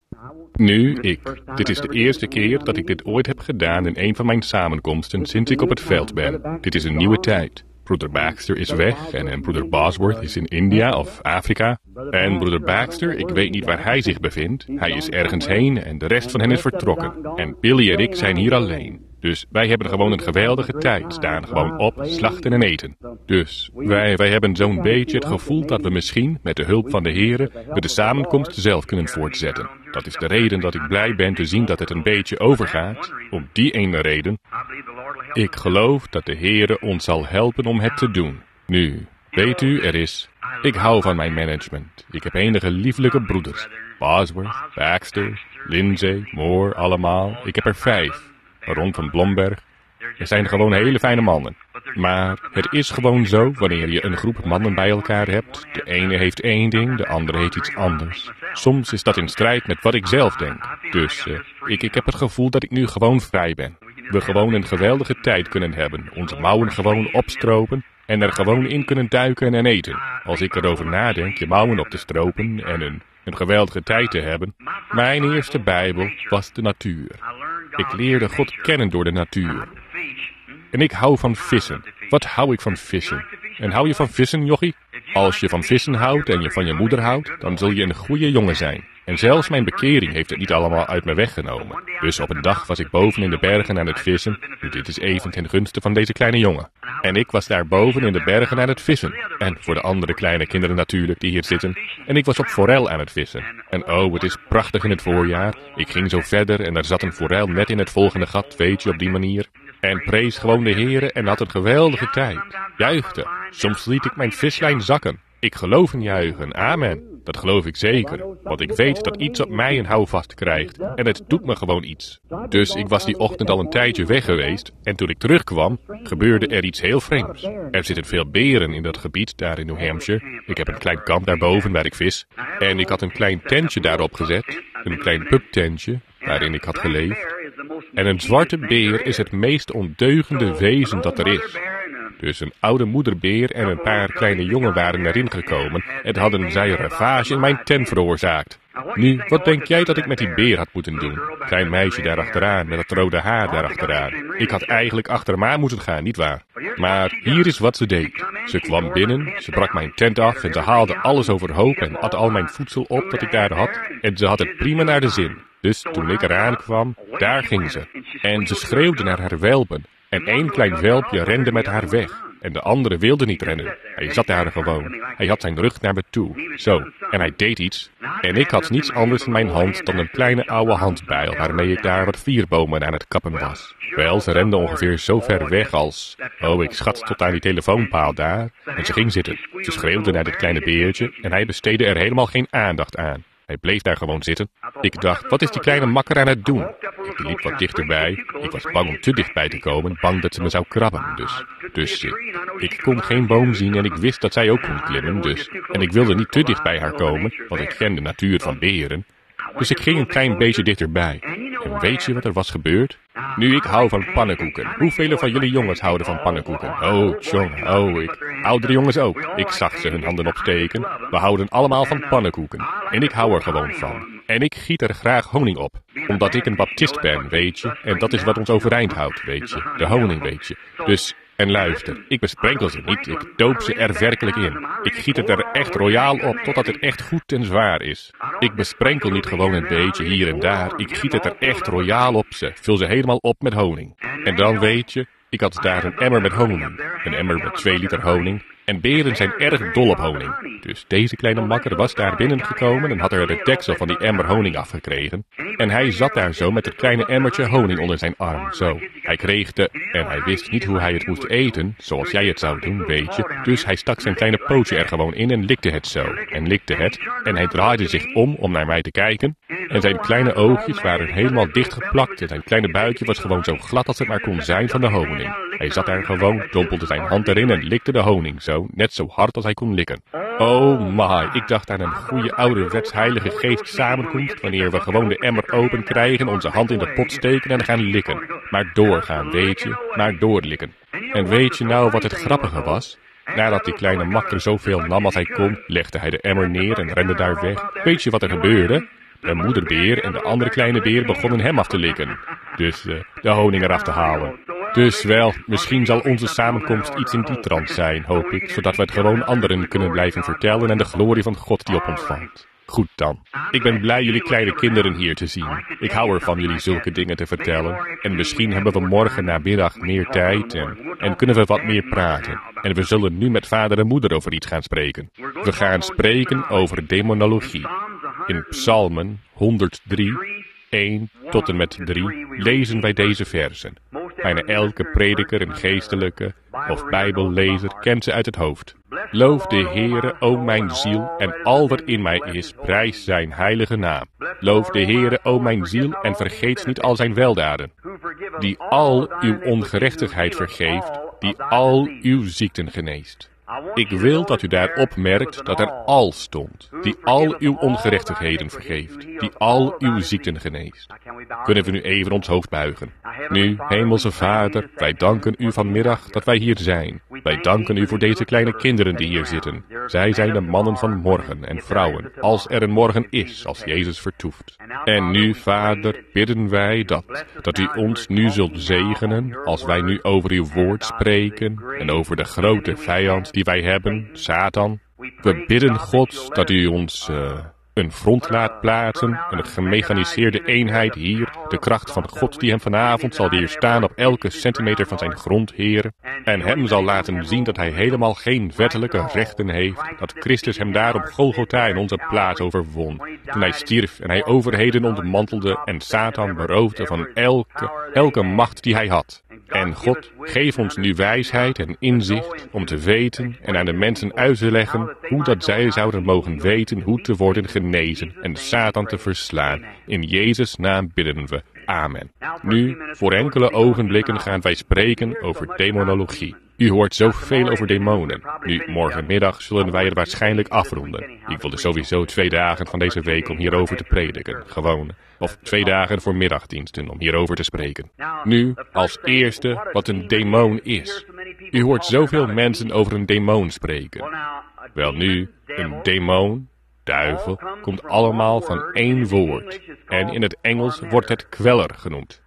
Dit is de eerste keer dat ik dit ooit heb gedaan in een van mijn samenkomsten sinds ik op het veld ben. Dit is een nieuwe tijd. Broeder Baxter is weg en broeder Bosworth is in India of Afrika. En broeder Baxter, ik weet niet waar hij zich bevindt. Hij is ergens heen en de rest van hen is vertrokken. En Billy en ik zijn hier alleen. Dus wij hebben gewoon een geweldige tijd, staan gewoon op, slachten en eten. Dus wij hebben zo'n beetje het gevoel dat we misschien, met de hulp van de Here, de samenkomst zelf kunnen voortzetten. Dat is de reden dat ik blij ben te zien dat het een beetje overgaat. Om die ene reden. Ik geloof dat de Here ons zal helpen om het te doen. Nu, weet u, ik hou van mijn management. Ik heb enige lieflijke broeders. Bosworth, Baxter, Lindsay, Moore, allemaal. Ik heb er 5. Ron van Blomberg. Er zijn gewoon hele fijne mannen. Maar het is gewoon zo, wanneer je een groep mannen bij elkaar hebt. De ene heeft één ding, de andere heeft iets anders. Soms is dat in strijd met wat ik zelf denk. Dus ik heb het gevoel dat ik nu gewoon vrij ben. We gewoon een geweldige tijd kunnen hebben. Onze mouwen gewoon opstropen en er gewoon in kunnen duiken en eten. Als ik erover nadenk je mouwen op te stropen en een geweldige tijd te hebben. Mijn eerste Bijbel was de natuur. Ik leerde God kennen door de natuur. En ik hou van vissen. Wat hou ik van vissen? En hou je van vissen, jochie? Als je van vissen houdt en je van je moeder houdt, dan zul je een goede jongen zijn. En zelfs mijn bekering heeft het niet allemaal uit me weggenomen. Dus op een dag was ik boven in de bergen aan het vissen. Dit is even ten gunste van deze kleine jongen. En ik was daar boven in de bergen aan het vissen. En voor de andere kleine kinderen natuurlijk die hier zitten. En ik was op forel aan het vissen. En oh, het is prachtig in het voorjaar. Ik ging zo verder en er zat een forel net in het volgende gat, weet je, op die manier. En prees gewoon de Here en had een geweldige tijd. Juichte. Soms liet ik mijn vislijn zakken. Ik geloof in juichen. Amen. Dat geloof ik zeker. Want ik weet dat iets op mij een houvast krijgt. En het doet me gewoon iets. Dus ik was die ochtend al een tijdje weg geweest. En toen ik terugkwam, gebeurde er iets heel vreemds. Er zitten veel beren in dat gebied daar in New Hampshire. Ik heb een klein kamp daarboven waar ik vis. En ik had een klein tentje daarop gezet. Een klein pubtentje waarin ik had geleefd. En een zwarte beer is het meest ondeugende wezen dat er is. Dus een oude moederbeer en een paar kleine jongen waren erin gekomen en hadden zij ravage in mijn tent veroorzaakt. Nu, wat denk jij dat ik met die beer had moeten doen? Klein meisje daar achteraan, met het rode haar daar achteraan. Ik had eigenlijk achter hem aan moeten gaan, nietwaar? Maar hier is wat ze deed. Ze kwam binnen, ze brak mijn tent af en ze haalde alles overhoop en at al mijn voedsel op dat ik daar had. En ze had het prima naar de zin. Dus toen ik eraan kwam, daar ging ze. En ze schreeuwde naar haar welpen. En één klein welpje rende met haar weg. En de andere wilde niet rennen. Hij zat daar gewoon. Hij had zijn rug naar me toe. Zo. En hij deed iets. En ik had niets anders in mijn hand dan een kleine oude handbijl waarmee ik daar wat vierbomen aan het kappen was. Wel, ze rende ongeveer zo ver weg als... Oh, ik schat tot aan die telefoonpaal daar. En ze ging zitten. Ze schreeuwde naar dit kleine beertje en hij besteedde er helemaal geen aandacht aan. Hij bleef daar gewoon zitten. Ik dacht, wat is die kleine makker aan het doen? Ik liep wat dichterbij. Ik was bang om te dichtbij te komen, bang dat ze me zou krabben. Dus ik kon geen boom zien en ik wist dat zij ook kon klimmen. En ik wilde niet te dicht bij haar komen, want ik ken de natuur van beren. Dus ik ging een klein beetje dichterbij. En weet je wat er was gebeurd? Nu, ik hou van pannenkoeken. Hoeveel van jullie jongens houden van pannenkoeken? Oh, jongen, oudere jongens ook. Ik zag ze hun handen opsteken. We houden allemaal van pannenkoeken. En ik hou er gewoon van. En ik giet er graag honing op. Omdat ik een baptist ben, weet je. En dat is wat ons overeind houdt, weet je. De honing, weet je. Dus... En luister, ik besprenkel ze niet, ik doop ze er werkelijk in. Ik giet het er echt royaal op, totdat het echt goed en zwaar is. Ik besprenkel niet gewoon een beetje hier en daar, ik giet het er echt royaal op ze, vul ze helemaal op met honing. En dan weet je, ik had daar een emmer met honing, een emmer met 2 liter honing. En beren zijn erg dol op honing. Dus deze kleine makker was daar binnengekomen en had er de deksel van die emmer honing afgekregen. En hij zat daar zo met het kleine emmertje honing onder zijn arm, zo. Hij kreeg en hij wist niet hoe hij het moest eten, zoals jij het zou doen, weet je. Dus hij stak zijn kleine pootje er gewoon in en likte het zo. En likte het. En hij draaide zich om naar mij te kijken. En zijn kleine oogjes waren helemaal dichtgeplakt en zijn kleine buikje was gewoon zo glad als het maar kon zijn van de honing. Hij zat daar gewoon, dompelde zijn hand erin en likte de honing zo, net zo hard als hij kon likken. Oh my, ik dacht aan een goede ouderwets heilige geest samenkomst, wanneer we gewoon de emmer open krijgen, onze hand in de pot steken en gaan likken. Maar doorgaan, weet je, maar doorlikken. En weet je nou wat het grappige was? Nadat die kleine makker zoveel nam als hij kon, legde hij de emmer neer en rende daar weg. Weet je wat er gebeurde? De moederbeer en de andere kleine beer begonnen hem af te likken. Dus de honing eraf te halen. Dus wel, misschien zal onze samenkomst iets in die trant zijn, hoop ik, zodat we het gewoon anderen kunnen blijven vertellen en de glorie van God die op ons valt. Goed dan. Ik ben blij jullie kleine kinderen hier te zien. Ik hou ervan jullie zulke dingen te vertellen. En misschien hebben we morgen namiddag meer tijd en kunnen we wat meer praten. En we zullen nu met vader en moeder over iets gaan spreken. We gaan spreken over demonologie. In Psalmen 103, 1 tot en met 3 lezen wij deze versen. Bijna elke prediker en geestelijke of bijbellezer kent ze uit het hoofd. Loof de Heere, o mijn ziel, en al wat in mij is, prijs zijn heilige naam. Loof de Heere, o mijn ziel, en vergeet niet al zijn weldaden. Die al uw ongerechtigheid vergeeft, die al uw ziekten geneest. Ik wil dat u daar opmerkt dat er al stond, die al uw ongerechtigheden vergeeft, die al uw ziekten geneest. Kunnen we nu even ons hoofd buigen? Nu, Hemelse Vader, wij danken u vanmiddag dat wij hier zijn. Wij danken u voor deze kleine kinderen die hier zitten. Zij zijn de mannen van morgen en vrouwen, als er een morgen is, als Jezus vertoeft. En nu, Vader, bidden wij dat u ons nu zult zegenen, als wij nu over uw woord spreken en over de grote vijand die wij hebben, Satan. We bidden God dat u ons een front laat plaatsen, een gemechaniseerde eenheid hier, de kracht van God die hem vanavond zal weerstaan op elke centimeter van zijn grond, Heer, en hem zal laten zien dat hij helemaal geen wettelijke rechten heeft, dat Christus hem daar op Golgotha in onze plaats overwon, toen hij stierf en hij overheden ontmantelde en Satan beroofde van elke macht die hij had. En God, geef ons nu wijsheid en inzicht om te weten en aan de mensen uit te leggen hoe dat zij zouden mogen weten hoe te worden genezen en Satan te verslaan. In Jezus' naam bidden we. Amen. Nu, voor enkele ogenblikken gaan wij spreken over demonologie. U hoort zoveel over demonen. Nu, morgenmiddag zullen wij het waarschijnlijk afronden. Ik wilde sowieso 2 dagen van deze week om hierover te prediken. Gewoon. Of 2 dagen voor middagdiensten om hierover te spreken. Nu, als eerste, wat een demon is. U hoort zoveel mensen over een demon spreken. Wel nu, een demon, duivel, komt allemaal van één woord. En in het Engels wordt het kweller genoemd.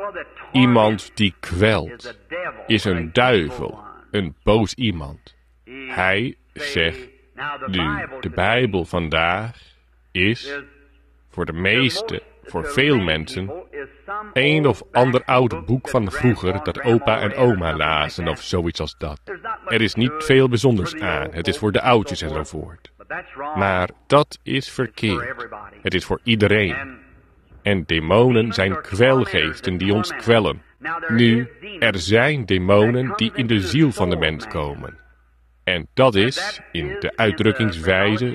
Iemand die kwelt is een duivel, een boos iemand. Hij zegt, nu, de Bijbel vandaag is voor de meeste, voor veel mensen, een of ander oud boek van vroeger dat opa en oma lazen of zoiets als dat. Er is niet veel bijzonders aan, het is voor de oudjes enzovoort. Maar dat is verkeerd. Het is voor iedereen. En demonen zijn kwelgeesten die ons kwellen. Nu, er zijn demonen die in de ziel van de mens komen. En dat is, in de uitdrukkingswijze,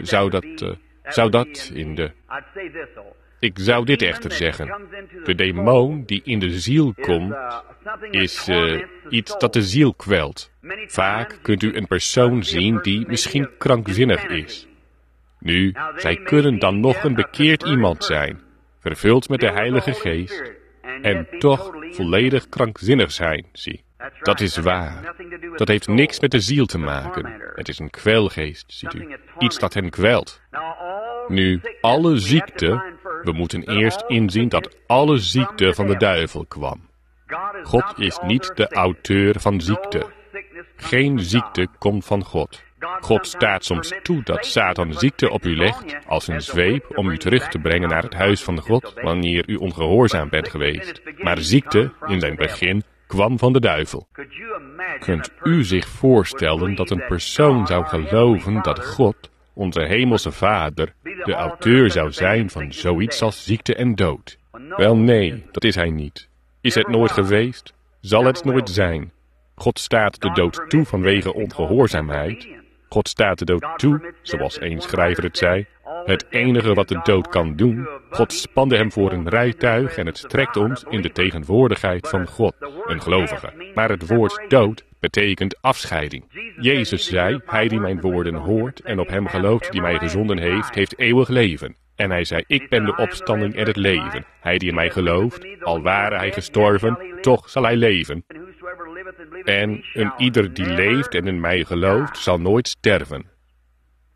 Ik zou dit echter zeggen. De demon die in de ziel komt, is iets dat de ziel kwelt. Vaak kunt u een persoon zien die misschien krankzinnig is. Nu, zij kunnen dan nog een bekeerd iemand zijn, vervuld met de Heilige Geest, en toch volledig krankzinnig zijn, zie. Dat is waar. Dat heeft niks met de ziel te maken. Het is een kwelgeest, ziet u. Iets dat hen kwelt. Nu, alle ziekte, we moeten eerst inzien dat alle ziekte van de duivel kwam. God is niet de auteur van ziekte. Geen ziekte komt van God. God staat soms toe dat Satan ziekte op u legt als een zweep om u terug te brengen naar het huis van God wanneer u ongehoorzaam bent geweest. Maar ziekte, in zijn begin, kwam van de duivel. Kunt u zich voorstellen dat een persoon zou geloven dat God, onze hemelse Vader, de auteur zou zijn van zoiets als ziekte en dood? Wel nee, dat is hij niet. Is het nooit geweest? Zal het nooit zijn? God staat de dood toe vanwege ongehoorzaamheid. God staat de dood toe, zoals een schrijver het zei. Het enige wat de dood kan doen, God spande hem voor een rijtuig en het trekt ons in de tegenwoordigheid van God, een gelovige. Maar het woord dood betekent afscheiding. Jezus zei, hij die mijn woorden hoort en op hem gelooft die mij gezonden heeft, heeft eeuwig leven. En hij zei, ik ben de opstanding en het leven. Hij die in mij gelooft, al ware hij gestorven, toch zal hij leven. En een ieder die leeft en in mij gelooft, zal nooit sterven.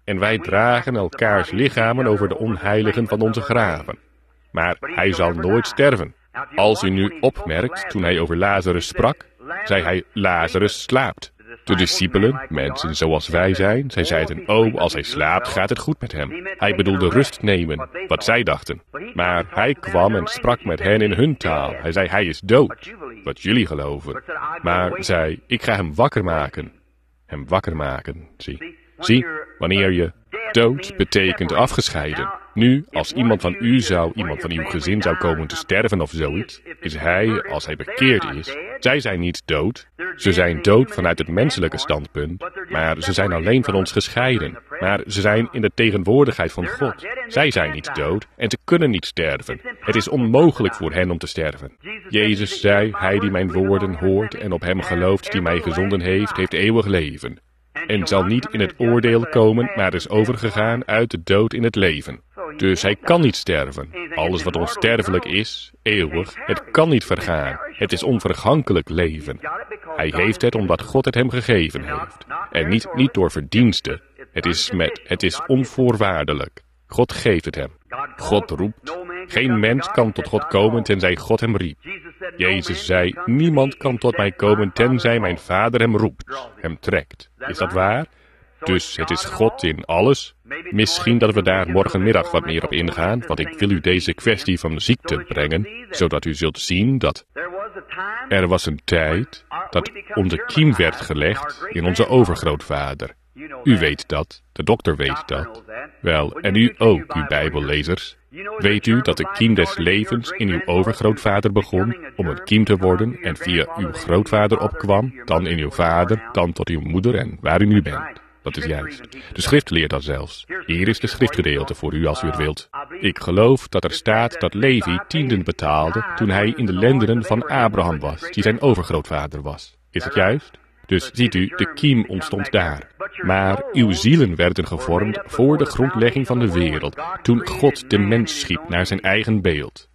En wij dragen elkaars lichamen over de onheiligen van onze graven. Maar hij zal nooit sterven. Als u nu opmerkt, toen hij over Lazarus sprak, zei hij, Lazarus slaapt. De discipelen, mensen zoals wij zijn, zij zeiden, als hij slaapt, gaat het goed met hem. Hij bedoelde rust nemen, wat zij dachten. Maar hij kwam en sprak met hen in hun taal. Hij zei, hij is dood, wat jullie geloven. Maar zei, ik ga hem wakker maken. Hem wakker maken, zie, wanneer je dood betekent afgescheiden. Nu, als iemand van uw gezin zou komen te sterven of zoiets, is hij, als hij bekeerd is, zij zijn niet dood. Ze zijn dood vanuit het menselijke standpunt, maar ze zijn alleen van ons gescheiden. Maar ze zijn in de tegenwoordigheid van God. Zij zijn niet dood en ze kunnen niet sterven. Het is onmogelijk voor hen om te sterven. Jezus zei, hij die mijn woorden hoort en op hem gelooft die mij gezonden heeft, heeft eeuwig leven. En zal niet in het oordeel komen, maar is overgegaan uit de dood in het leven. Dus hij kan niet sterven. Alles wat onsterfelijk is, eeuwig, het kan niet vergaan. Het is onvergankelijk leven. Hij heeft het omdat God het hem gegeven heeft. En niet door verdiensten. Het is onvoorwaardelijk. God geeft het hem. God roept. Geen mens kan tot God komen tenzij God hem riep. Jezus zei, niemand kan tot mij komen tenzij mijn Vader hem roept, hem trekt. Is dat waar? Dus het is God in alles. Misschien dat we daar morgenmiddag wat meer op ingaan, want ik wil u deze kwestie van de ziekte brengen, zodat u zult zien dat er was een tijd dat onze kiem werd gelegd in onze overgrootvader. U weet dat, de dokter weet dat. Wel, en u ook, uw Bijbellezers. Weet u dat de kiem des levens in uw overgrootvader begon om een kiem te worden en via uw grootvader opkwam, dan in uw vader, dan tot uw moeder en waar u nu bent? Dat is juist. De schrift leert dat zelfs. Hier is de schriftgedeelte voor u als u het wilt. Ik geloof dat er staat dat Levi tienden betaalde toen hij in de lendenen van Abraham was, die zijn overgrootvader was. Is het juist? Dus ziet u, de kiem ontstond daar. Maar uw zielen werden gevormd voor de grondlegging van de wereld, toen God de mens schiep naar zijn eigen beeld.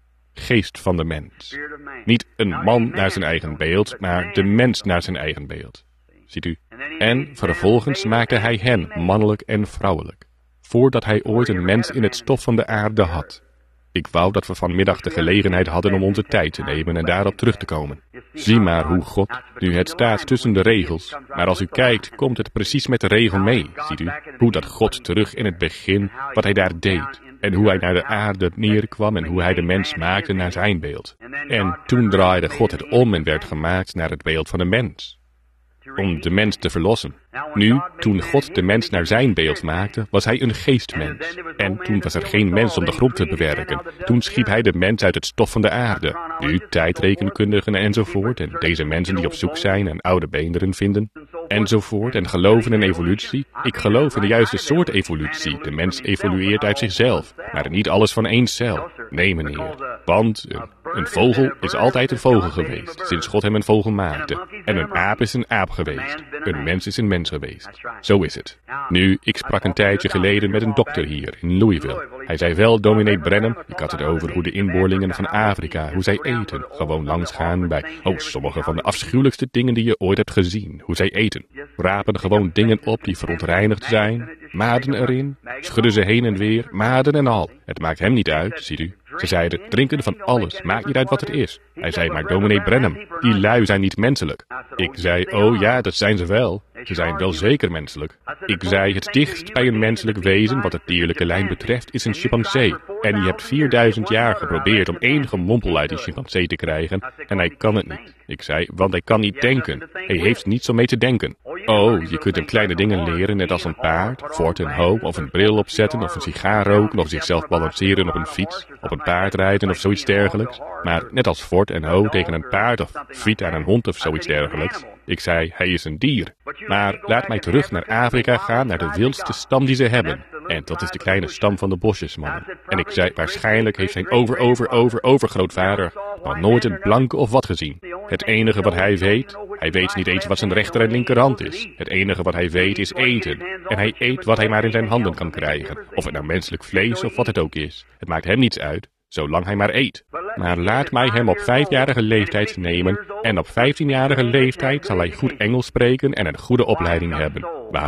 Geest van de mens. Niet een man naar zijn eigen beeld, maar de mens naar zijn eigen beeld. Ziet u? En vervolgens maakte hij hen mannelijk en vrouwelijk, voordat hij ooit een mens in het stof van de aarde had. Ik wou dat we vanmiddag de gelegenheid hadden om onze tijd te nemen en daarop terug te komen. Zie maar hoe God, nu het staat tussen de regels, maar als u kijkt, komt het precies met de regel mee, ziet u? Hoe dat God terug in het begin, wat hij daar deed, en hoe hij naar de aarde neerkwam en hoe hij de mens maakte naar zijn beeld. En toen draaide God het om en werd gemaakt naar het beeld van de mens. Om de mens te verlossen. Nu, toen God de mens naar zijn beeld maakte, was hij een geestmens. En toen was er geen mens om de grond te bewerken. Toen schiep hij de mens uit het stof van de aarde. Nu, tijdrekenkundigen enzovoort, en deze mensen die op zoek zijn en oude beenderen vinden, enzovoort, en geloven in evolutie. Ik geloof in de juiste soort evolutie. De mens evolueert uit zichzelf, maar niet alles van één cel. Nee, meneer. Want een vogel is altijd een vogel geweest, sinds God hem een vogel maakte. En een aap is een aap geweest. Een mens is een mens geweest. Zo is het. Nu, ik sprak een tijdje geleden met een dokter hier in Louisville. Hij zei wel, dominee Brenham, ik had het over hoe de inboorlingen van Afrika, hoe zij eten. Gewoon langsgaan bij, sommige van de afschuwelijkste dingen die je ooit hebt gezien. Hoe zij eten. Rapen gewoon dingen op die verontreinigd zijn. Maden erin. Schudden ze heen en weer. Maden en al. Het maakt hem niet uit, ziet u. Ze zeiden, drinken van alles, maakt niet uit wat het is. Hij zei, maar dominee Brenham, die lui zijn niet menselijk. Ik zei, ja, dat zijn ze wel. Ze zijn wel zeker menselijk. Ik zei, het dichtst bij een menselijk wezen, wat het dierlijke lijn betreft, is een chimpansee. En je hebt 4000 jaar geprobeerd om één gemompel uit die chimpansee te krijgen, en hij kan het niet. Ik zei, want hij kan niet denken. Hij heeft niets om mee te denken. Je kunt hem kleine dingen leren, net als een paard, fort en hoe, of een bril opzetten, of een sigaar roken, of zichzelf balanceren op een fiets, op een paard rijden of zoiets dergelijks. Maar net als fort en hoe tegen een paard of fiet aan een hond of zoiets dergelijks. Ik zei, hij is een dier. Maar laat mij terug naar Afrika gaan, naar de wildste stam die ze hebben. En dat is de kleine stam van de bosjesmannen. En ik zei, waarschijnlijk heeft zijn overgrootvader nog nooit een blanke of wat gezien. Het enige wat hij weet niet eens wat zijn rechter en linkerhand is. Het enige wat hij weet is eten. En hij eet wat hij maar in zijn handen kan krijgen. Of het nou menselijk vlees of wat het ook is. Het maakt hem niets uit, zolang hij maar eet. Maar laat mij hem op 5-jarige leeftijd nemen. En op 15-jarige leeftijd zal hij goed Engels spreken en een goede opleiding hebben. Waarom?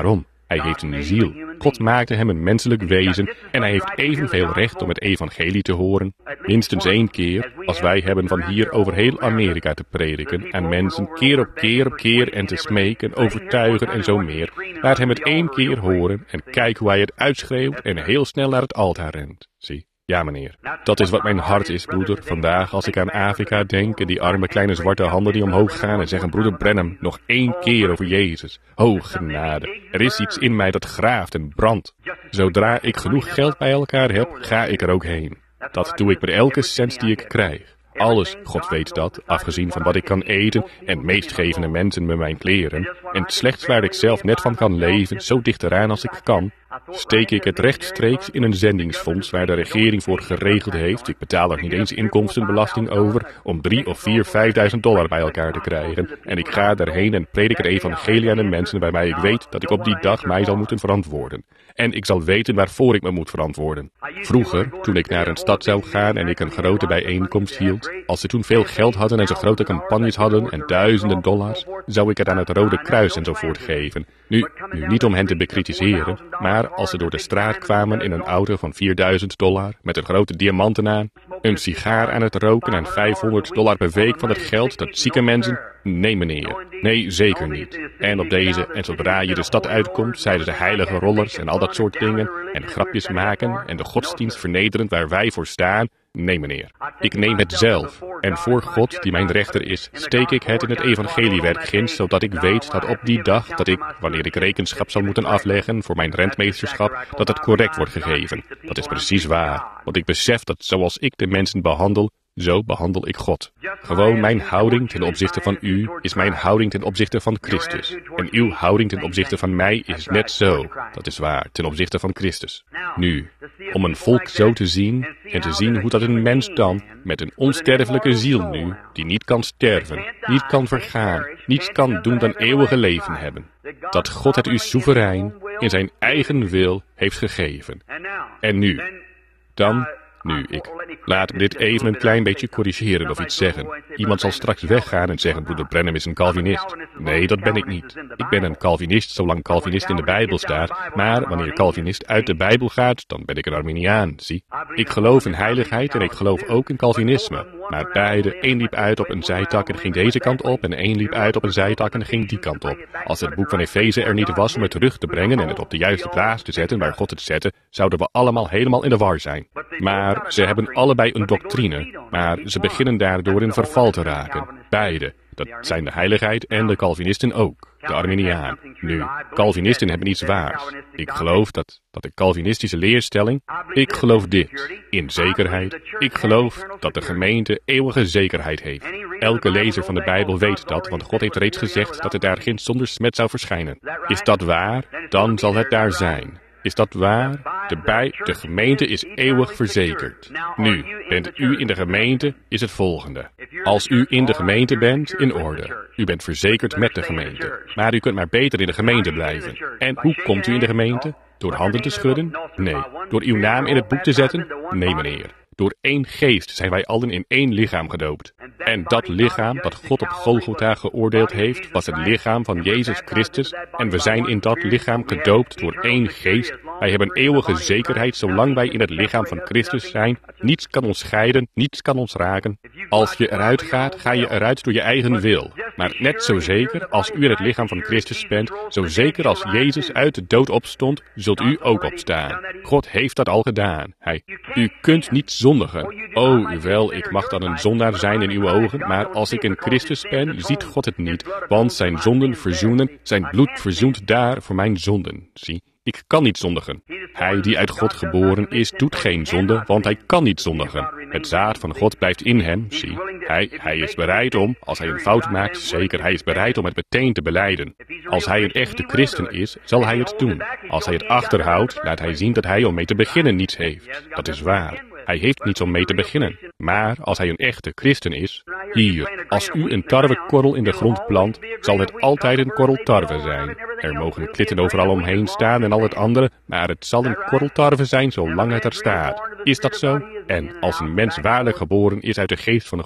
Hij heeft een ziel. God maakte hem een menselijk wezen en hij heeft evenveel recht om het evangelie te horen. Minstens 1 keer, als wij hebben van hier over heel Amerika te prediken en mensen keer op keer en te smeken, overtuigen en zo meer. Laat hem het 1 keer horen en kijk hoe hij het uitschreeuwt en heel snel naar het altaar rent. Zie. Ja, meneer. Dat is wat mijn hart is, broeder. Vandaag, als ik aan Afrika denk en die arme kleine zwarte handen die omhoog gaan en zeggen, broeder Branham, nog 1 keer over Jezus. O, genade. Er is iets in mij dat graaft en brandt. Zodra ik genoeg geld bij elkaar heb, ga ik er ook heen. Dat doe ik met elke cent die ik krijg. Alles, God weet dat, afgezien van wat ik kan eten en meest gevende mensen me mijn kleren. En slechts waar ik zelf net van kan leven, zo dicht eraan als ik kan, steek ik het rechtstreeks in een zendingsfonds waar de regering voor geregeld heeft. Ik betaal er niet eens inkomstenbelasting over om 3.000 of 4.000, 5.000 dollar bij elkaar te krijgen. En ik ga daarheen en predik het evangelie aan de mensen waarbij ik weet dat ik op die dag mij zal moeten verantwoorden. En ik zal weten waarvoor ik me moet verantwoorden. Vroeger, toen ik naar een stad zou gaan en ik een grote bijeenkomst hield, als ze toen veel geld hadden en ze grote campagnes hadden en duizenden dollars, zou ik het aan het Rode Kruis enzovoort geven. Nu niet om hen te bekritiseren, maar als ze door de straat kwamen in een auto van $4.000 met een grote diamanten aan, een sigaar aan het roken en $500 per week van het geld dat zieke mensen... Nee, meneer. Nee, zeker niet. En op deze, en zodra je de stad uitkomt, zeiden ze heilige rollers en al dat soort dingen, en grapjes maken, en de godsdienst vernederend waar wij voor staan. Nee, meneer. Ik neem het zelf. En voor God, die mijn rechter is, steek ik het in het evangeliewerk ginds, zodat ik weet dat op die dag, dat ik, wanneer ik rekenschap zal moeten afleggen voor mijn rentmeesterschap, dat het correct wordt gegeven. Dat is precies waar. Want ik besef dat zoals ik de mensen behandel, zo behandel ik God. Gewoon mijn houding ten opzichte van u is mijn houding ten opzichte van Christus. En uw houding ten opzichte van mij is net zo. Dat is waar, ten opzichte van Christus. Nu, om een volk zo te zien en te zien hoe dat een mens dan, met een onsterfelijke ziel nu, die niet kan sterven, niet kan vergaan, niets kan doen dan eeuwige leven hebben. Dat God het u soeverein in zijn eigen wil heeft gegeven. En nu, dan... Nu, ik laat me dit even een klein beetje corrigeren of iets zeggen. Iemand zal straks weggaan en zeggen, broeder Branham is een Calvinist. Nee, dat ben ik niet. Ik ben een Calvinist zolang Calvinist in de Bijbel staat, maar wanneer Calvinist uit de Bijbel gaat, dan ben ik een Arminiaan, zie. Ik geloof in heiligheid en ik geloof ook in Calvinisme. Maar beide, één liep uit op een zijtak en ging deze kant op en één liep uit op een zijtak en ging die kant op. Als het boek van Efeze er niet was om het terug te brengen en het op de juiste plaats te zetten waar God het zette, zouden we allemaal helemaal in de war zijn. Maar ze hebben allebei een doctrine, maar ze beginnen daardoor in verval te raken. Beide. Dat zijn de heiligheid en de Calvinisten ook, de Arminiaan. Nu, Calvinisten hebben iets waars. Ik geloof dat de Calvinistische leerstelling, ik geloof dit, in zekerheid. Ik geloof dat de gemeente eeuwige zekerheid heeft. Elke lezer van de Bijbel weet dat, want God heeft reeds gezegd dat het daar geen zonder smet zou verschijnen. Is dat waar? Dan zal het daar zijn. Is dat waar? De gemeente is eeuwig verzekerd. Nu, bent u in de gemeente, is het volgende. Als u in de gemeente bent, in orde. U bent verzekerd met de gemeente. Maar u kunt maar beter in de gemeente blijven. En hoe komt u in de gemeente? Door handen te schudden? Nee. Door uw naam in het boek te zetten? Nee, meneer. Door één geest zijn wij allen in één lichaam gedoopt. En dat lichaam dat God op Golgotha geoordeeld heeft, was het lichaam van Jezus Christus. En we zijn in dat lichaam gedoopt door één geest. Wij hebben eeuwige zekerheid zolang wij in het lichaam van Christus zijn. Niets kan ons scheiden, niets kan ons raken. Als je eruit gaat, ga je eruit door je eigen wil. Maar net zo zeker als u in het lichaam van Christus bent, zo zeker als Jezus uit de dood opstond, zult u ook opstaan. God heeft dat al gedaan. U kunt niet zondigen. Oh, wel, ik mag dan een zondaar zijn in uw ogen, maar als ik in Christus ben, ziet God het niet, want zijn zonden verzoenen, zijn bloed verzoent daar voor mijn zonden. Zie, ik kan niet zondigen. Hij die uit God geboren is, doet geen zonde, want hij kan niet zondigen. Het zaad van God blijft in hem, zie. Hij is bereid om, als hij een fout maakt, zeker, hij is bereid om het meteen te belijden. Als hij een echte christen is, zal hij het doen. Als hij het achterhoudt, laat hij zien dat hij om mee te beginnen niets heeft. Dat is waar. Hij heeft niets om mee te beginnen. Maar als hij een echte christen is, hier, als u een tarwekorrel in de grond plant, zal het altijd een korrel tarwe zijn. Er mogen klitten overal omheen staan en al het andere, maar het zal een korrel tarwe zijn zolang het er staat. Is dat zo? En als een mens waarlijk geboren is uit de geest van God,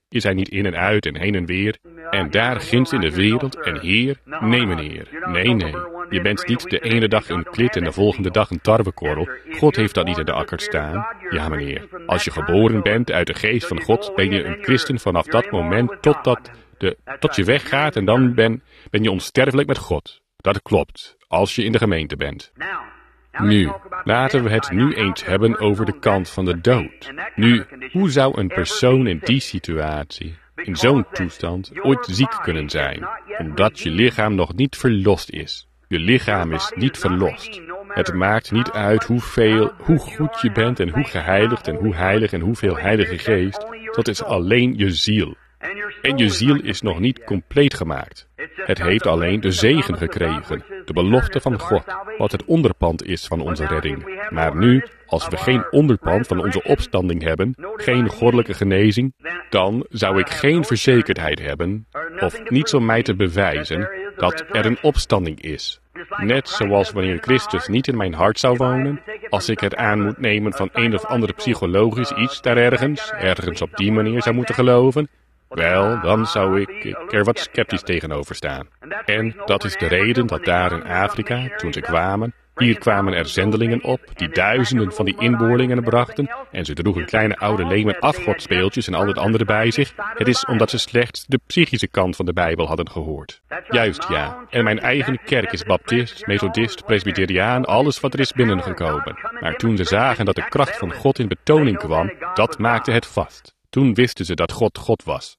Je zijn niet in en uit en heen en weer. En daar ginds in de wereld en hier, nee meneer, nee. Je bent niet de ene dag een klit en de volgende dag een tarwekorrel. God heeft dat niet in de akker staan. Ja meneer, als je geboren bent uit de geest van God, ben je een christen vanaf dat moment tot je weggaat en dan ben je onsterfelijk met God. Dat klopt, als je in de gemeente bent. Nu, laten we het nu eens hebben over de kant van de dood. Nu, hoe zou een persoon in die situatie, in zo'n toestand, ooit ziek kunnen zijn, omdat je lichaam nog niet verlost is? Je lichaam is niet verlost. Het maakt niet uit hoe goed je bent en hoe geheiligd en hoe heilig en hoeveel heilige geest. Dat is alleen je ziel. En je ziel is nog niet compleet gemaakt. Het heeft alleen de zegen gekregen, de belofte van God, wat het onderpand is van onze redding. Maar nu, als we geen onderpand van onze opstanding hebben, geen goddelijke genezing, dan zou ik geen verzekerdheid hebben, of niets om mij te bewijzen, dat er een opstanding is. Net zoals wanneer Christus niet in mijn hart zou wonen, als ik het aan moet nemen van een of ander psychologisch iets daar ergens op die manier zou moeten geloven, wel, dan zou ik er wat sceptisch tegenover staan. En dat is de reden dat daar in Afrika, toen ze kwamen, hier kwamen er zendelingen op, die duizenden van die inboorlingen brachten, en ze droegen kleine oude lemen afgodspeeltjes en al het andere bij zich. Het is omdat ze slechts de psychische kant van de Bijbel hadden gehoord. Juist, ja. En mijn eigen kerk is baptist, methodist, presbyteriaan, alles wat er is binnengekomen. Maar toen ze zagen dat de kracht van God in betoning kwam, dat maakte het vast. Toen wisten ze dat God God was.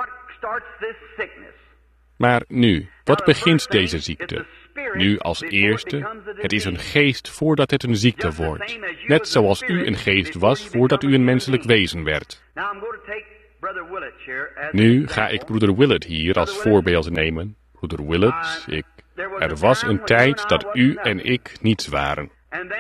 Maar nu, wat begint deze ziekte? Nu als eerste, het is een geest voordat het een ziekte wordt. Net zoals u een geest was voordat u een menselijk wezen werd. Nu ga ik broeder Willett hier als voorbeeld nemen. Broeder Willett, er was een tijd dat u en ik niets waren.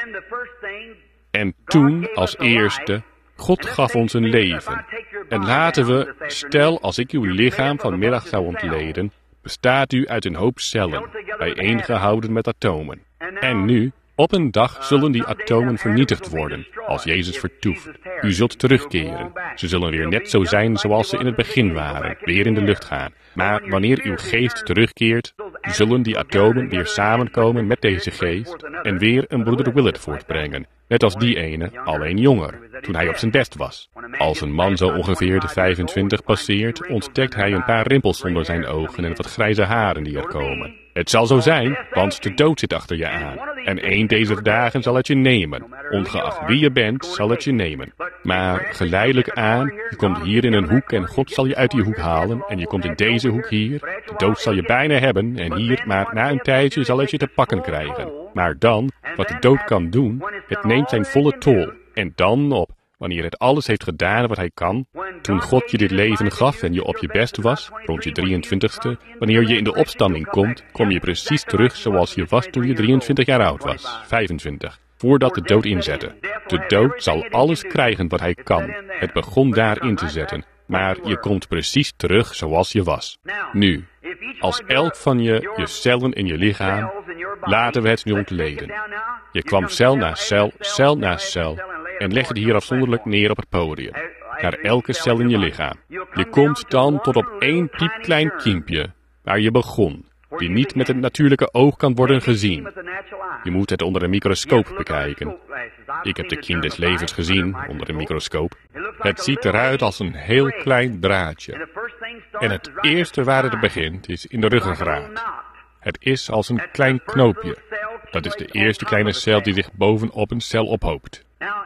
En toen als eerste, God gaf ons een leven. En laten we, stel als ik uw lichaam vanmiddag zou ontleden, bestaat u uit een hoop cellen, bijeengehouden met atomen. En nu, op een dag zullen die atomen vernietigd worden, als Jezus vertoeft. U zult terugkeren. Ze zullen weer net zo zijn zoals ze in het begin waren, weer in de lucht gaan. Maar wanneer uw geest terugkeert, zullen die atomen weer samenkomen met deze geest en weer een broeder Willett voortbrengen. Net als die ene, alleen jonger, toen hij op zijn best was. Als een man zo ongeveer de 25 passeert, ontdekt hij een paar rimpels onder zijn ogen en wat grijze haren die er komen. Het zal zo zijn, want de dood zit achter je aan. En een deze dagen zal het je nemen. Ongeacht wie je bent, zal het je nemen. Maar geleidelijk aan, je komt hier in een hoek en God zal je uit die hoek halen. En je komt in deze hoek hier. De dood zal je bijna hebben en hier, maar na een tijdje zal het je te pakken krijgen. Maar dan, wat de dood kan doen, het neemt zijn volle tol. En dan op, wanneer het alles heeft gedaan wat hij kan, toen God je dit leven gaf en je op je best was, rond je 23ste, wanneer je in de opstanding komt, kom je precies terug zoals je was toen je 23 jaar oud was, 25, voordat de dood inzette. De dood zal alles krijgen wat hij kan. Het begon daar in te zetten, maar je komt precies terug zoals je was. Nu, als elk van je cellen in je lichaam, laten we het nu ontleden. Je kwam cel na cel, cel na cel, en leg het hier afzonderlijk neer op het podium, naar elke cel in je lichaam. Je komt dan tot op één piepklein kiempje, waar je begon, die niet met het natuurlijke oog kan worden gezien. Je moet het onder een microscoop bekijken. Ik heb de kiem des levens gezien, onder een microscoop. Het ziet eruit als een heel klein draadje. En het eerste waar het begint is in de ruggengraat. Het is als een klein knoopje. Dat is de eerste kleine cel die zich bovenop een cel ophoopt.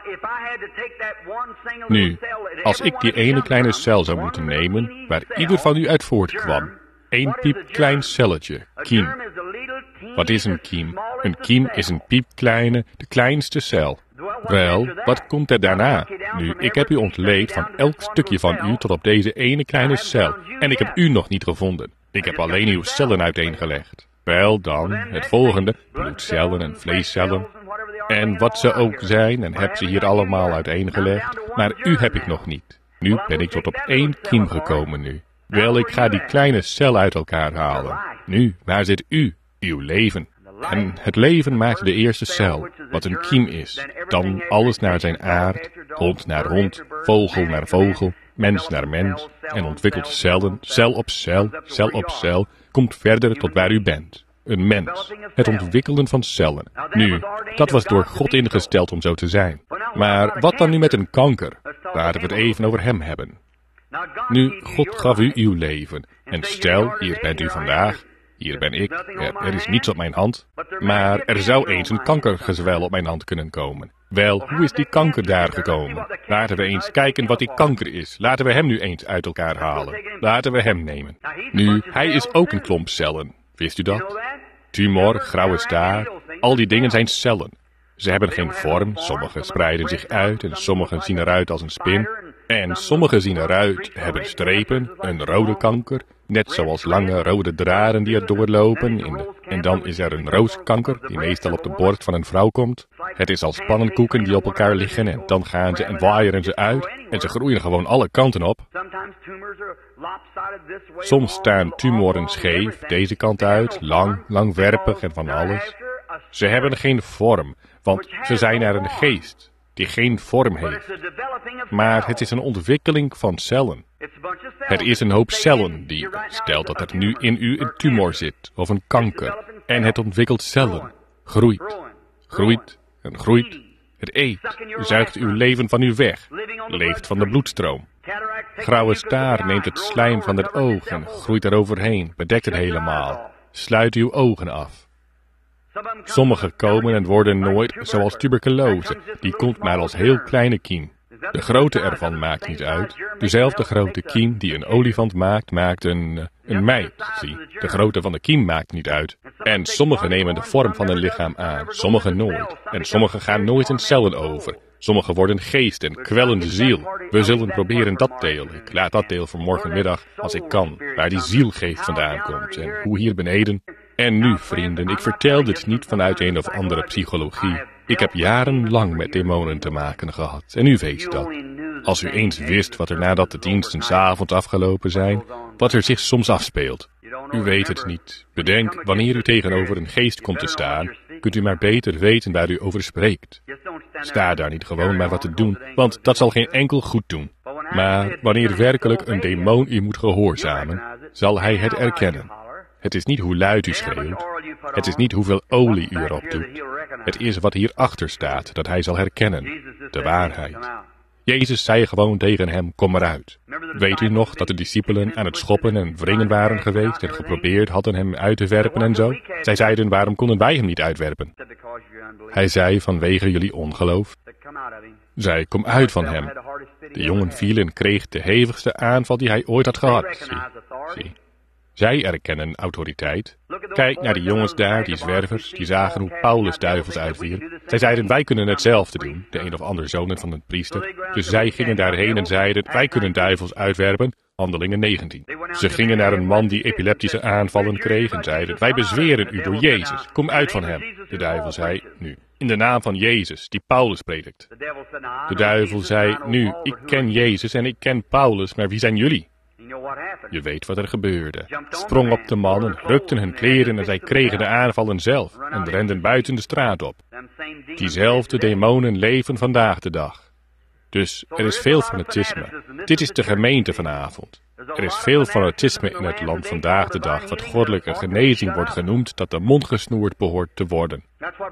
Nu, als ik die ene kleine cel zou moeten nemen, waar ieder van u uit voortkwam, één piepklein celletje, kiem. Wat is een kiem? Een kiem is een piepkleine, de kleinste cel. Wel, wat komt er daarna? Nu, ik heb u ontleed van elk stukje van u tot op deze ene kleine cel, en ik heb u nog niet gevonden. Ik heb alleen uw cellen uiteengelegd. Wel dan, het volgende, bloedcellen en vleescellen, en wat ze ook zijn, en heb ze hier allemaal uiteengelegd, maar u heb ik nog niet. Nu ben ik tot op één kiem gekomen nu. Wel, ik ga die kleine cel uit elkaar halen. Nu, waar zit u, uw leven? En het leven maakt de eerste cel, wat een kiem is. Dan alles naar zijn aard, hond naar hond, vogel naar vogel. mens naar mens, en ontwikkelt cellen, cel op cel, cel op cel, komt verder tot waar u bent. Een mens. Het ontwikkelen van cellen. Nu, dat was door God ingesteld om zo te zijn. Maar wat dan nu met een kanker? Laten we het even over hem hebben. Nu, God gaf u uw leven. En stel, hier bent u vandaag. Hier ben ik. Er is niets op mijn hand. Maar er zou eens een kankergezwel op mijn hand kunnen komen. Wel, hoe is die kanker daar gekomen? Laten we eens kijken wat die kanker is. Laten we hem nu eens uit elkaar halen. Laten we hem nemen. Nu, hij is ook een klomp cellen. Wist u dat? Tumor, grauwe staar, al die dingen zijn cellen. Ze hebben geen vorm, sommige spreiden zich uit en sommige zien eruit als een spin. En sommige zien eruit, hebben strepen, een rode kanker, net zoals lange rode draden die er doorlopen. En dan is er een rooskanker, die meestal op de borst van een vrouw komt. Het is als pannenkoeken die op elkaar liggen en dan gaan ze en waaieren ze uit. En ze groeien gewoon alle kanten op. Soms staan tumoren scheef, deze kant uit, langwerpig en van alles. Ze hebben geen vorm, want ze zijn naar een geest die geen vorm heeft. Maar het is een ontwikkeling van cellen. Het is een hoop cellen die, stel dat er nu in u een tumor zit of een kanker, en het ontwikkelt cellen, groeit, groeit en groeit. Het eet, zuigt uw leven van u weg, leeft van de bloedstroom. Grauwe staar neemt het slijm van het oog en groeit eroverheen, bedekt het helemaal. Sluit uw ogen af. Sommigen komen en worden nooit, zoals tuberculose, die komt maar als heel kleine kiem. De grootte ervan maakt niet uit. Dezelfde grote kiem die een olifant maakt, maakt een meid. Zie, de grootte van de kiem maakt niet uit. En sommigen nemen de vorm van een lichaam aan, sommigen nooit. En sommigen gaan nooit in cellen over. Sommigen worden geest en kwellen de ziel. We zullen proberen dat deel. Ik laat dat deel voor morgenmiddag, als ik kan, waar die zielgeest vandaan komt. En hoe hier beneden. En nu, vrienden, ik vertel dit niet vanuit een of andere psychologie. Ik heb jarenlang met demonen te maken gehad. En u weet dat. Als u eens wist wat er nadat de diensten 's avonds afgelopen zijn, wat er zich soms afspeelt. U weet het niet. Bedenk, wanneer u tegenover een geest komt te staan, kunt u maar beter weten waar u over spreekt. Sta daar niet gewoon maar wat te doen, want dat zal geen enkel goed doen. Maar wanneer werkelijk een demon u moet gehoorzamen, zal hij het erkennen. Het is niet hoe luid u schreeuwt. Het is niet hoeveel olie u erop doet. Het is wat hierachter staat, dat hij zal herkennen. De waarheid. Jezus zei gewoon tegen hem, kom eruit. Weet u nog dat de discipelen aan het schoppen en wringen waren geweest en geprobeerd hadden hem uit te werpen en zo? Zij zeiden, waarom konden wij hem niet uitwerpen? Hij zei, vanwege jullie ongeloof. Zij, kom uit van hem. De jongen viel en kreeg de hevigste aanval die hij ooit had gehad. Zie. Zij erkennen autoriteit. Kijk naar die jongens daar, die zwervers, die zagen hoe Paulus duivels uitwierp. Zij zeiden, wij kunnen hetzelfde doen, de een of ander zonen van een priester. Dus zij gingen daarheen en zeiden, wij kunnen duivels uitwerpen, Handelingen 19. Ze gingen naar een man die epileptische aanvallen kreeg en zeiden, wij bezweren u door Jezus, kom uit van hem. De duivel zei, nu, in de naam van Jezus, die Paulus predikt. De duivel zei, nu, ik ken Jezus en ik ken Paulus, maar wie zijn jullie? Je weet wat er gebeurde. Sprong op de mannen, rukten hun kleren en zij kregen de aanvallen zelf en renden buiten de straat op. Diezelfde demonen leven vandaag de dag. Dus er is veel fanatisme. Dit is de gemeente vanavond. Er is veel fanatisme in het land vandaag de dag, wat goddelijke genezing wordt genoemd, dat de mond gesnoerd behoort te worden.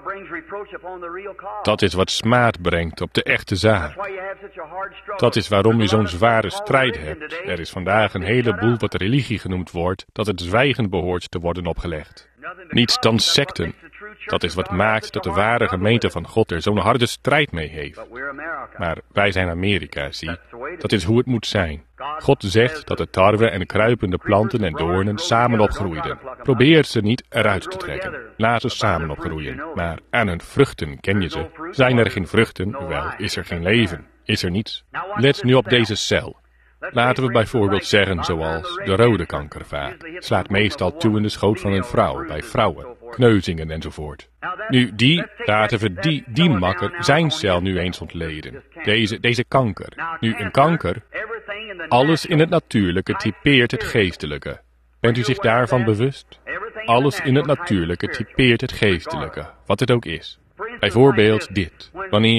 Dat is wat smaad brengt op de echte zaak. Dat is waarom u zo'n zware strijd hebt. Er is vandaag een heleboel wat religie genoemd wordt, dat het zwijgen behoort te worden opgelegd. Niets dan secten. Dat is wat maakt dat de ware gemeente van God er zo'n harde strijd mee heeft. Maar wij zijn Amerika, zie. Dat is hoe het moet zijn. God zegt dat de tarwe en kruipende planten en doornen samen opgroeiden. Probeer ze niet eruit te trekken. Laat ze samen opgroeien. Maar aan hun vruchten ken je ze. Zijn er geen vruchten, wel, is er geen leven. Is er niets. Let nu op deze cel. Laten we bijvoorbeeld zeggen zoals de rode kankervaat. Slaat meestal toe in de schoot van een vrouw, bij vrouwen, kneuzingen enzovoort. Nu, laten we die makker zijn cel nu eens ontleden. Deze kanker. Nu, een kanker, alles in het natuurlijke typeert het geestelijke. Bent u zich daarvan bewust? Alles in het natuurlijke typeert het geestelijke, wat het ook is. Bijvoorbeeld dit.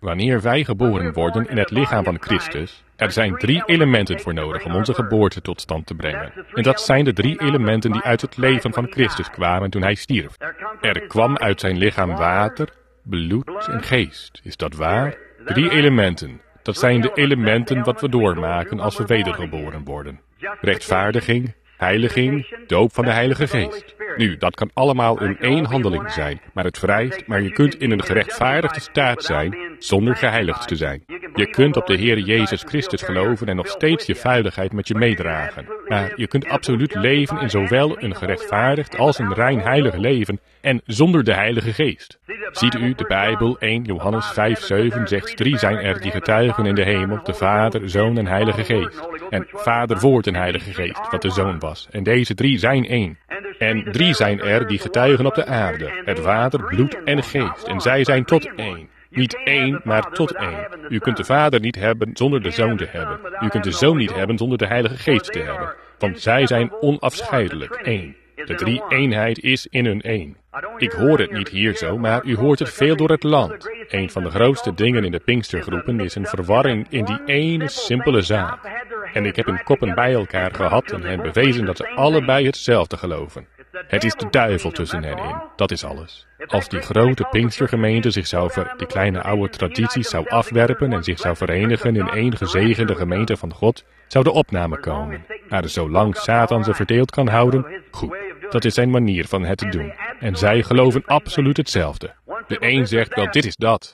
wanneer wij geboren worden in het lichaam van Christus, er zijn 3 elementen voor nodig om onze geboorte tot stand te brengen. En dat zijn de 3 elementen die uit het leven van Christus kwamen toen hij stierf. Er kwam uit zijn lichaam water, bloed en geest. Is dat waar? 3 elementen. Dat zijn de elementen wat we doormaken als we wedergeboren worden. Rechtvaardiging, heiliging, doop van de Heilige Geest. Nu, dat kan allemaal in 1 handeling zijn, maar je kunt in een gerechtvaardigde staat zijn zonder geheiligd te zijn. Je kunt op de Heer Jezus Christus geloven en nog steeds je vuiligheid met je meedragen. Maar je kunt absoluut leven in zowel een gerechtvaardigd als een rein heilig leven en zonder de Heilige Geest. Ziet u, de Bijbel 1 Johannes 5:7 zegt 3 zijn er die getuigen in de hemel, de Vader, Zoon en Heilige Geest. En Vader, Woord en Heilige Geest, wat de Zoon was. En deze 3 zijn 1. En 3 zijn er die getuigen op de aarde, het water, bloed en geest. En zij zijn tot 1. Niet 1, maar tot 1. U kunt de Vader niet hebben zonder de Zoon te hebben. U kunt de Zoon niet hebben zonder de Heilige Geest te hebben. Want zij zijn onafscheidelijk 1. De 3-eenheid is in hun 1. Ik hoor het niet hier zo, maar u hoort het veel door het land. Een van de grootste dingen in de Pinkstergroepen is een verwarring in die ene simpele zaak. En ik heb hun koppen bij elkaar gehad en hen bewezen dat ze allebei hetzelfde geloven. Het is de duivel tussen hen in, dat is alles. Als die grote Pinkstergemeente zich die kleine oude tradities zou afwerpen en zich zou verenigen in 1 gezegende gemeente van God, zou de opname komen. Maar zolang Satan ze verdeeld kan houden, goed, dat is zijn manier van het te doen. En zij geloven absoluut hetzelfde. De een zegt, wel, dit is dat.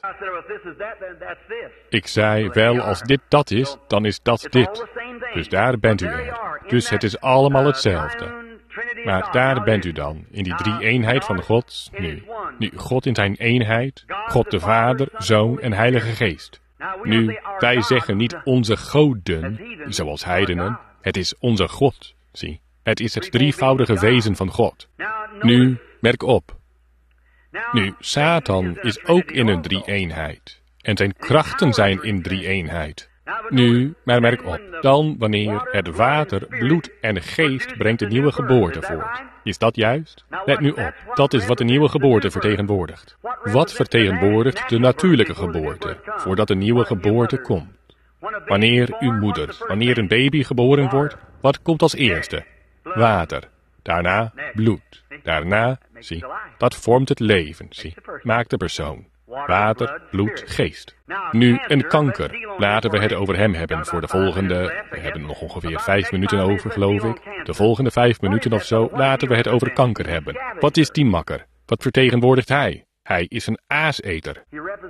Ik zei, wel, als dit dat is, dan is dat dit. Dus daar bent u er. Dus het is allemaal hetzelfde. Maar daar bent u dan, in die 3-eenheid van God. Nu, God in zijn eenheid, God de Vader, Zoon en Heilige Geest. Nu, wij zeggen niet onze goden, zoals heidenen. Het is onze God, zie. Het is het drievoudige wezen van God. Nu, merk op. Nu, Satan is ook in een 3-eenheid. En zijn krachten zijn in 3-eenheid. Nu, maar merk op, dan wanneer het water, bloed en geest brengt de nieuwe geboorte voort. Is dat juist? Let nu op, dat is wat de nieuwe geboorte vertegenwoordigt. Wat vertegenwoordigt de natuurlijke geboorte, voordat de nieuwe geboorte komt? Wanneer een baby geboren wordt, wat komt als eerste? Water, daarna bloed, daarna, zie, dat vormt het leven, zie, maakt de persoon. Water, bloed, geest. Nu, een kanker. Laten we het over hem hebben voor de volgende... We hebben nog ongeveer 5 minuten over, geloof ik. De volgende 5 minuten of zo, laten we het over kanker hebben. Wat is die makker? Wat vertegenwoordigt hij? Hij is een aaseter.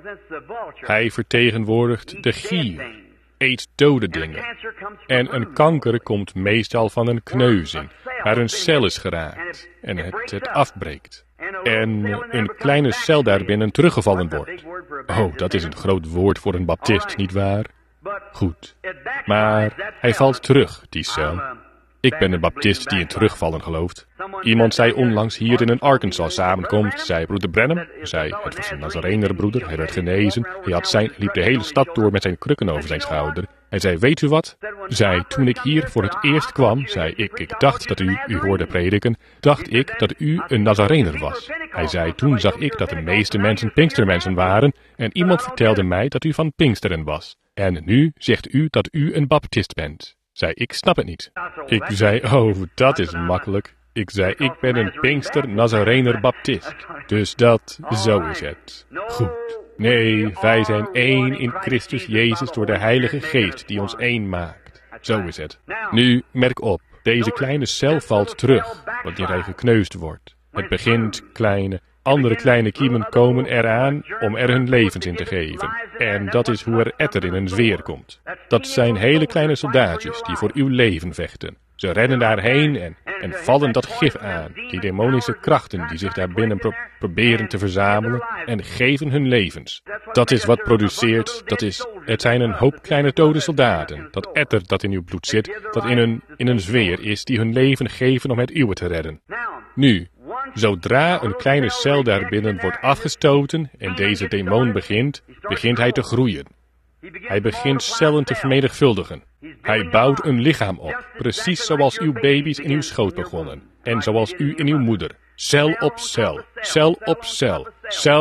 Hij vertegenwoordigt de gier. Eet dode dingen. En een kanker komt meestal van een kneuzing, waar een cel is geraakt en het afbreekt. En een kleine cel daarbinnen teruggevallen wordt. Oh, dat is een groot woord voor een baptist, nietwaar? Goed. Maar hij valt terug, die cel. Ik ben een baptist die in terugvallen gelooft. Iemand zei onlangs hier in een Arkansas samenkomst, zei broeder Branham, het was een Nazarenerbroeder, hij werd genezen, liep de hele stad door met zijn krukken over zijn schouder. Hij zei, weet u wat? Toen ik hier voor het eerst kwam, ik dacht dat u hoorde prediken, dacht ik dat u een Nazarener was. Hij zei, toen zag ik dat de meeste mensen Pinkstermensen waren en iemand vertelde mij dat u van Pinksteren was. En nu zegt u dat u een baptist bent. Ik snap het niet. Ik zei, oh, dat is makkelijk. Ik zei, ik ben een Pinkster Nazarener Baptist. Dus zo is het. Goed. Nee, wij zijn 1 in Christus Jezus door de Heilige Geest die ons 1 maakt. Zo is het. Nu, merk op. Deze kleine cel valt terug, wanneer hij gekneusd wordt. Het begint andere kleine kiemen komen eraan om er hun levens in te geven. En dat is hoe er etter in een zweer komt. Dat zijn hele kleine soldaatjes die voor uw leven vechten. Ze rennen daarheen en vallen dat gif aan. Die demonische krachten die zich daarbinnen proberen te verzamelen en geven hun levens. Dat is wat produceert, het zijn een hoop kleine dode soldaten. Dat etter dat in uw bloed zit, dat in een zweer is die hun leven geven om het uwe te redden. Nu, zodra een kleine cel daarbinnen wordt afgestoten en deze demon begint hij te groeien. Hij begint cellen te vermenigvuldigen. Hij bouwt een lichaam op, precies zoals uw baby's in uw schoot begonnen. En zoals u in uw moeder. Cel op cel, cel op cel, cel op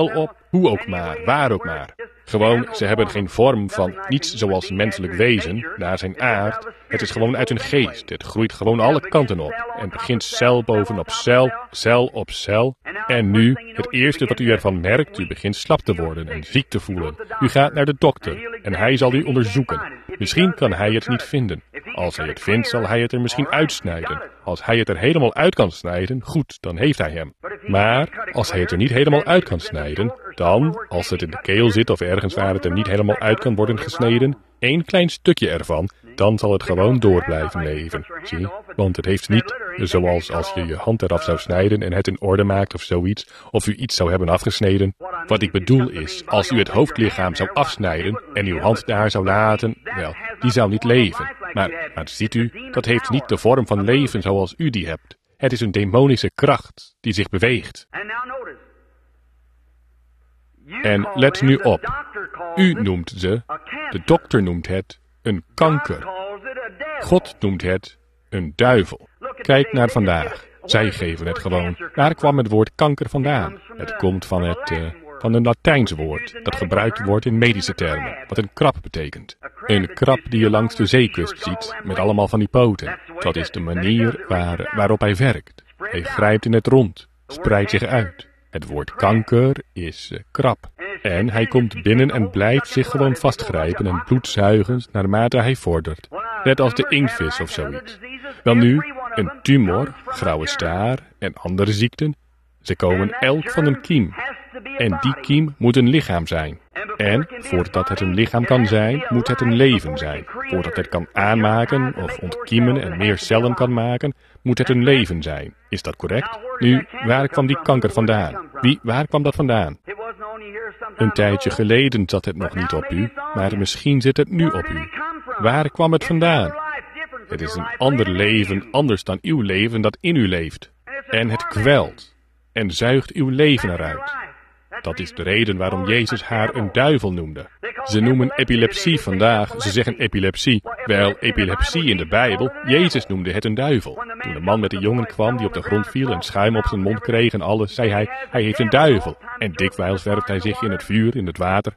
Hoe ook maar, waar ook maar. Gewoon, ze hebben geen vorm van niets zoals menselijk wezen, naar zijn aard. Het is gewoon uit hun geest. Het groeit gewoon alle kanten op. En begint cel bovenop cel, cel op cel. En nu, het eerste wat u ervan merkt, u begint slap te worden en ziek te voelen. U gaat naar de dokter en hij zal u onderzoeken. Misschien kan hij het niet vinden. Als hij het vindt, zal hij het er misschien uitsnijden. Als hij het er helemaal uit kan snijden, goed, dan heeft hij hem. Maar als hij het er niet helemaal uit kan snijden, dan, als het in de keel zit of ergens waar het er niet helemaal uit kan worden gesneden, één klein stukje ervan, dan zal het gewoon door blijven leven. Zie, want het heeft niet, zoals als je je hand eraf zou snijden en het in orde maakt of zoiets, of u iets zou hebben afgesneden. Wat ik bedoel is, als u het hoofdlichaam zou afsnijden en uw hand daar zou laten, wel, die zou niet leven. Maar ziet u, dat heeft niet de vorm van leven zoals u die hebt. Het is een demonische kracht die zich beweegt. En let nu op, u noemt ze, de dokter noemt het, een kanker. God noemt het een duivel. Kijk naar vandaag. Zij geven het gewoon. Waar kwam het woord kanker vandaan? Het komt van een Latijns woord dat gebruikt wordt in medische termen, wat een krab betekent. Een krab die je langs de zeekust ziet, met allemaal van die poten. Dat is de manier waarop hij werkt. Hij grijpt in het rond, spreidt zich uit. Het woord kanker is krab. En hij komt binnen en blijft zich gewoon vastgrijpen en bloed zuigen naarmate hij vordert. Net als de inktvis of zoiets. Welnu, een tumor, grauwe staar en andere ziekten, ze komen elk van een kiem. En die kiem moet een lichaam zijn. En voordat het een lichaam kan zijn, moet het een leven zijn. Voordat het kan aanmaken of ontkiemen en meer cellen kan maken, moet het een leven zijn. Is dat correct? Nu, waar kwam die kanker vandaan? Waar kwam dat vandaan? Een tijdje geleden zat het nog niet op u, maar misschien zit het nu op u. Waar kwam het vandaan? Het is een ander leven, anders dan uw leven dat in u leeft. En het kwelt en zuigt uw leven eruit. Dat is de reden waarom Jezus haar een duivel noemde. Ze noemen epilepsie vandaag, ze zeggen epilepsie. Wel, epilepsie in de Bijbel, Jezus noemde het een duivel. Toen de man met de jongen kwam die op de grond viel en schuim op zijn mond kreeg en alles, zei hij heeft een duivel. En dikwijls werpt hij zich in het vuur, in het water.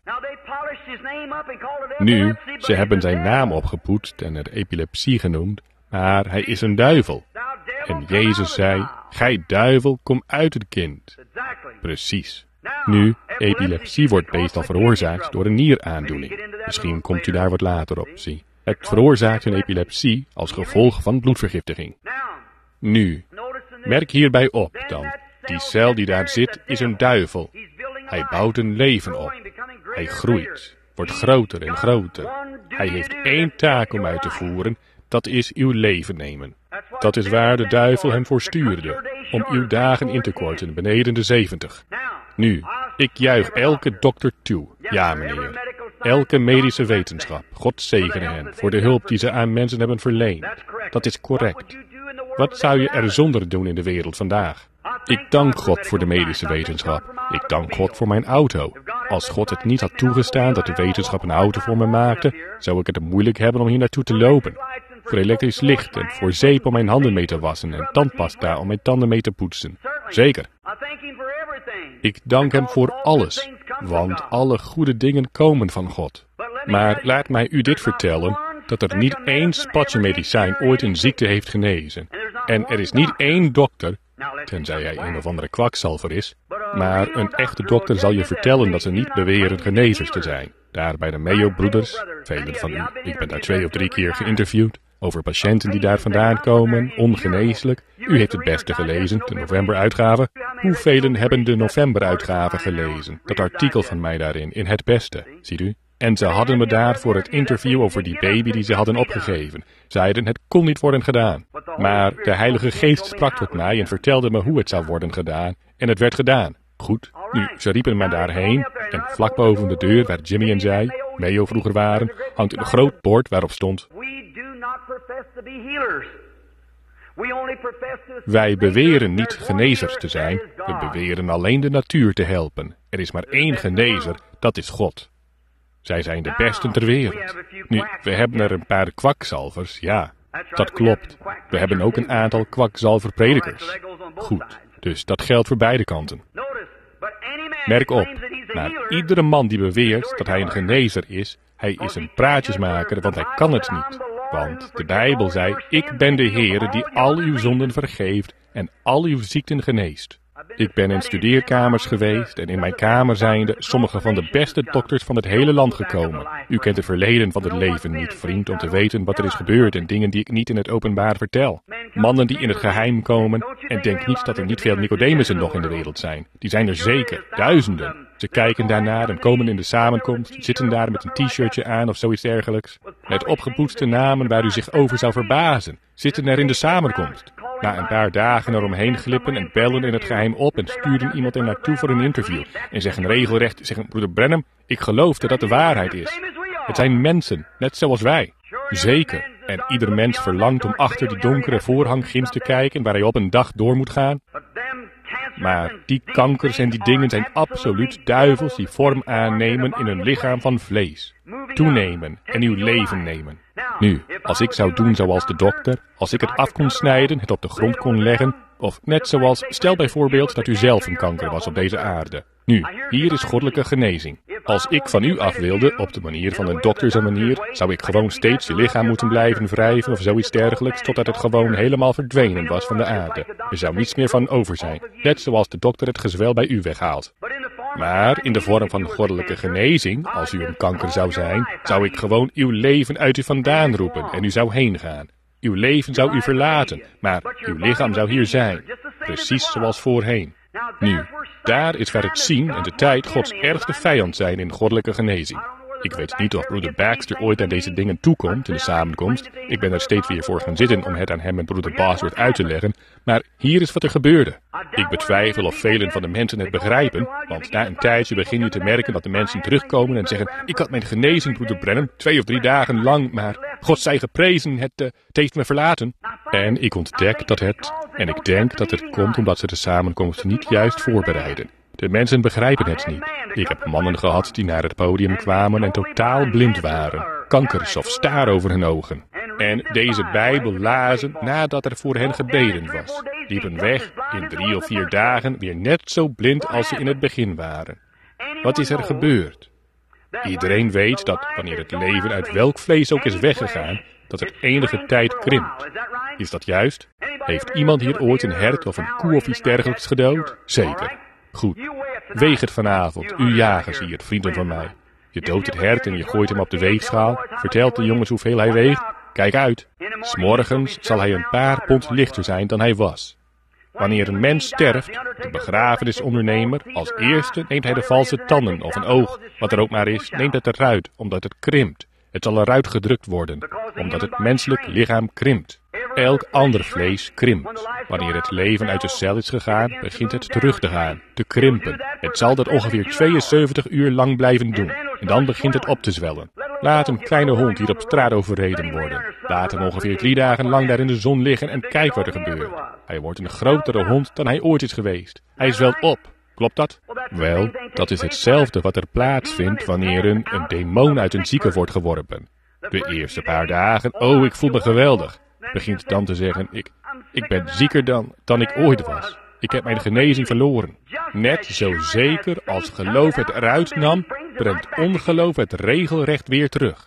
Nu, ze hebben zijn naam opgepoetst en het epilepsie genoemd, maar hij is een duivel. En Jezus zei, gij duivel, kom uit het kind. Precies. Nu, epilepsie wordt meestal veroorzaakt door een nieraandoening. Misschien komt u daar wat later op, zie. Het veroorzaakt een epilepsie als gevolg van bloedvergiftiging. Nu, merk hierbij op dan, die cel die daar zit is een duivel. Hij bouwt een leven op. Hij groeit, wordt groter en groter. Hij heeft één taak om uit te voeren, dat is uw leven nemen. Dat is waar de duivel hem voor stuurde, om uw dagen in te korten beneden de 70. Nu, ik juich elke dokter toe, ja meneer. Elke medische wetenschap, God zegene hen voor de hulp die ze aan mensen hebben verleend. Dat is correct. Wat zou je er zonder doen in de wereld vandaag? Ik dank God voor de medische wetenschap. Ik dank God voor mijn auto. Als God het niet had toegestaan dat de wetenschap een auto voor me maakte, zou ik het moeilijk hebben om hier naartoe te lopen. Voor elektrisch licht en voor zeep om mijn handen mee te wassen en tandpasta om mijn tanden mee te poetsen. Zeker. Ik dank hem voor alles, want alle goede dingen komen van God. Maar laat mij u dit vertellen, dat er niet één spatje medicijn ooit een ziekte heeft genezen. En er is niet één dokter, tenzij hij een of andere kwakzalver is, maar een echte dokter zal je vertellen dat ze niet beweren genezers te zijn. Daar bij de Mayo-broeders, velen van u, ik ben daar 2 of 3 keer geïnterviewd, over patiënten die daar vandaan komen, ongeneeslijk. U heeft het beste gelezen, de novemberuitgave. Hoeveel hebben de novemberuitgave gelezen? Dat artikel van mij daarin, in het beste, ziet u? En ze hadden me daar voor het interview over die baby die ze hadden opgegeven. Zeiden, het kon niet worden gedaan. Maar de Heilige Geest sprak tot mij en vertelde me hoe het zou worden gedaan. En het werd gedaan. Goed, nu, ze riepen me daarheen. En vlak boven de deur, waar Jimmy en zij, Mayo vroeger waren, hangt een groot bord waarop stond: wij beweren niet genezers te zijn, we beweren alleen de natuur te helpen. Er is maar één genezer, dat is God. Zij zijn de besten ter wereld. Nu, we hebben er een paar kwakzalvers, ja, dat klopt. We hebben ook een aantal kwakzalverpredikers. Goed, dus dat geldt voor beide kanten. Merk op, Maar iedere man die beweert dat hij een genezer is, hij is een praatjesmaker, want hij kan het niet. Want de Bijbel zei, ik ben de Heere die al uw zonden vergeeft en al uw ziekten geneest. Ik ben in studeerkamers geweest en in mijn kamer zijnde sommige van de beste dokters van het hele land gekomen. U kent het verleden van het leven niet, vriend, om te weten wat er is gebeurd en dingen die ik niet in het openbaar vertel. Mannen die in het geheim komen, en denk niet dat er niet veel Nicodemussen nog in de wereld zijn. Die zijn er zeker, duizenden. Ze kijken daarnaar en komen in de samenkomst, zitten daar met een t-shirtje aan of zoiets dergelijks. Met opgepoetste namen waar u zich over zou verbazen, zitten er in de samenkomst. Na een paar dagen eromheen glippen en bellen in het geheim op en sturen iemand er naartoe voor een interview. En zeggen regelrecht, broeder Branham, ik geloof dat dat de waarheid is. Het zijn mensen, net zoals wij. Zeker. En ieder mens verlangt om achter die donkere voorhang ginds te kijken waar hij op een dag door moet gaan. Maar die kankers en die dingen zijn absoluut duivels die vorm aannemen in een lichaam van vlees. Toenemen en uw leven nemen. Nu, als ik zou doen zoals de dokter, als ik het af kon snijden, het op de grond kon leggen, of net zoals, stel bijvoorbeeld dat u zelf een kanker was op deze aarde. Nu, hier is goddelijke genezing. Als ik van u af wilde, op de manier van een dokterse manier, zou ik gewoon steeds je lichaam moeten blijven wrijven of zoiets dergelijks, totdat het gewoon helemaal verdwenen was van de aarde. Er zou niets meer van over zijn, net zoals de dokter het gezwel bij u weghaalt. Maar in de vorm van goddelijke genezing, als u een kanker zou zijn, zou ik gewoon uw leven uit u vandaan roepen en u zou heen gaan. Uw leven zou u verlaten, maar uw lichaam zou hier zijn, precies zoals voorheen. Nu, daar is waar het zien en de tijd Gods ergste vijand zijn in goddelijke genezing. Ik weet niet of broeder Baxter ooit aan deze dingen toekomt in de samenkomst. Ik ben er steeds weer voor gaan zitten om het aan hem en broeder Bosworth uit te leggen. Maar hier is wat er gebeurde. Ik betwijfel of velen van de mensen het begrijpen, want na een tijdje begin je te merken dat de mensen terugkomen en zeggen, ik had mijn genezing, broeder Branham, 2 of 3 dagen lang, maar God zij geprezen, het heeft me verlaten. En ik ontdek dat en ik denk dat het komt omdat ze de samenkomst niet juist voorbereiden. De mensen begrijpen het niet. Ik heb mannen gehad die naar het podium kwamen en totaal blind waren. Kankers of staar over hun ogen. En deze Bijbel lazen nadat er voor hen gebeden was. Liepen weg in 3 of 4 dagen weer net zo blind als ze in het begin waren. Wat is er gebeurd? Iedereen weet dat wanneer het leven uit welk vlees ook is weggegaan, dat het enige tijd krimpt. Is dat juist? Heeft iemand hier ooit een hert of een koe of iets dergelijks gedood? Zeker. Goed. Weeg het vanavond, u jagers hier, vrienden van mij. Je doodt het hert en je gooit hem op de weegschaal, vertelt de jongens hoeveel hij weegt. Kijk uit. 's Morgens zal hij een paar pond lichter zijn dan hij was. Wanneer een mens sterft, de begrafenisondernemer, als eerste neemt hij de valse tanden of een oog, wat er ook maar is, neemt het eruit, omdat het krimpt. Het zal eruit gedrukt worden, omdat het menselijk lichaam krimpt. Elk ander vlees krimpt. Wanneer het leven uit de cel is gegaan, begint het terug te gaan, te krimpen. Het zal dat ongeveer 72 uur lang blijven doen. En dan begint het op te zwellen. Laat een kleine hond hier op straat overreden worden. Laat hem ongeveer 3 dagen lang daar in de zon liggen en kijk wat er gebeurt. Hij wordt een grotere hond dan hij ooit is geweest. Hij zwelt op. Klopt dat? Wel, dat is hetzelfde wat er plaatsvindt wanneer een demon uit een zieke wordt geworpen. De eerste paar dagen, oh, ik voel me geweldig. Begint dan te zeggen, ik ben zieker dan ik ooit was. Ik heb mijn genezing verloren. Net zo zeker als geloof het eruit nam, brengt ongeloof het regelrecht weer terug.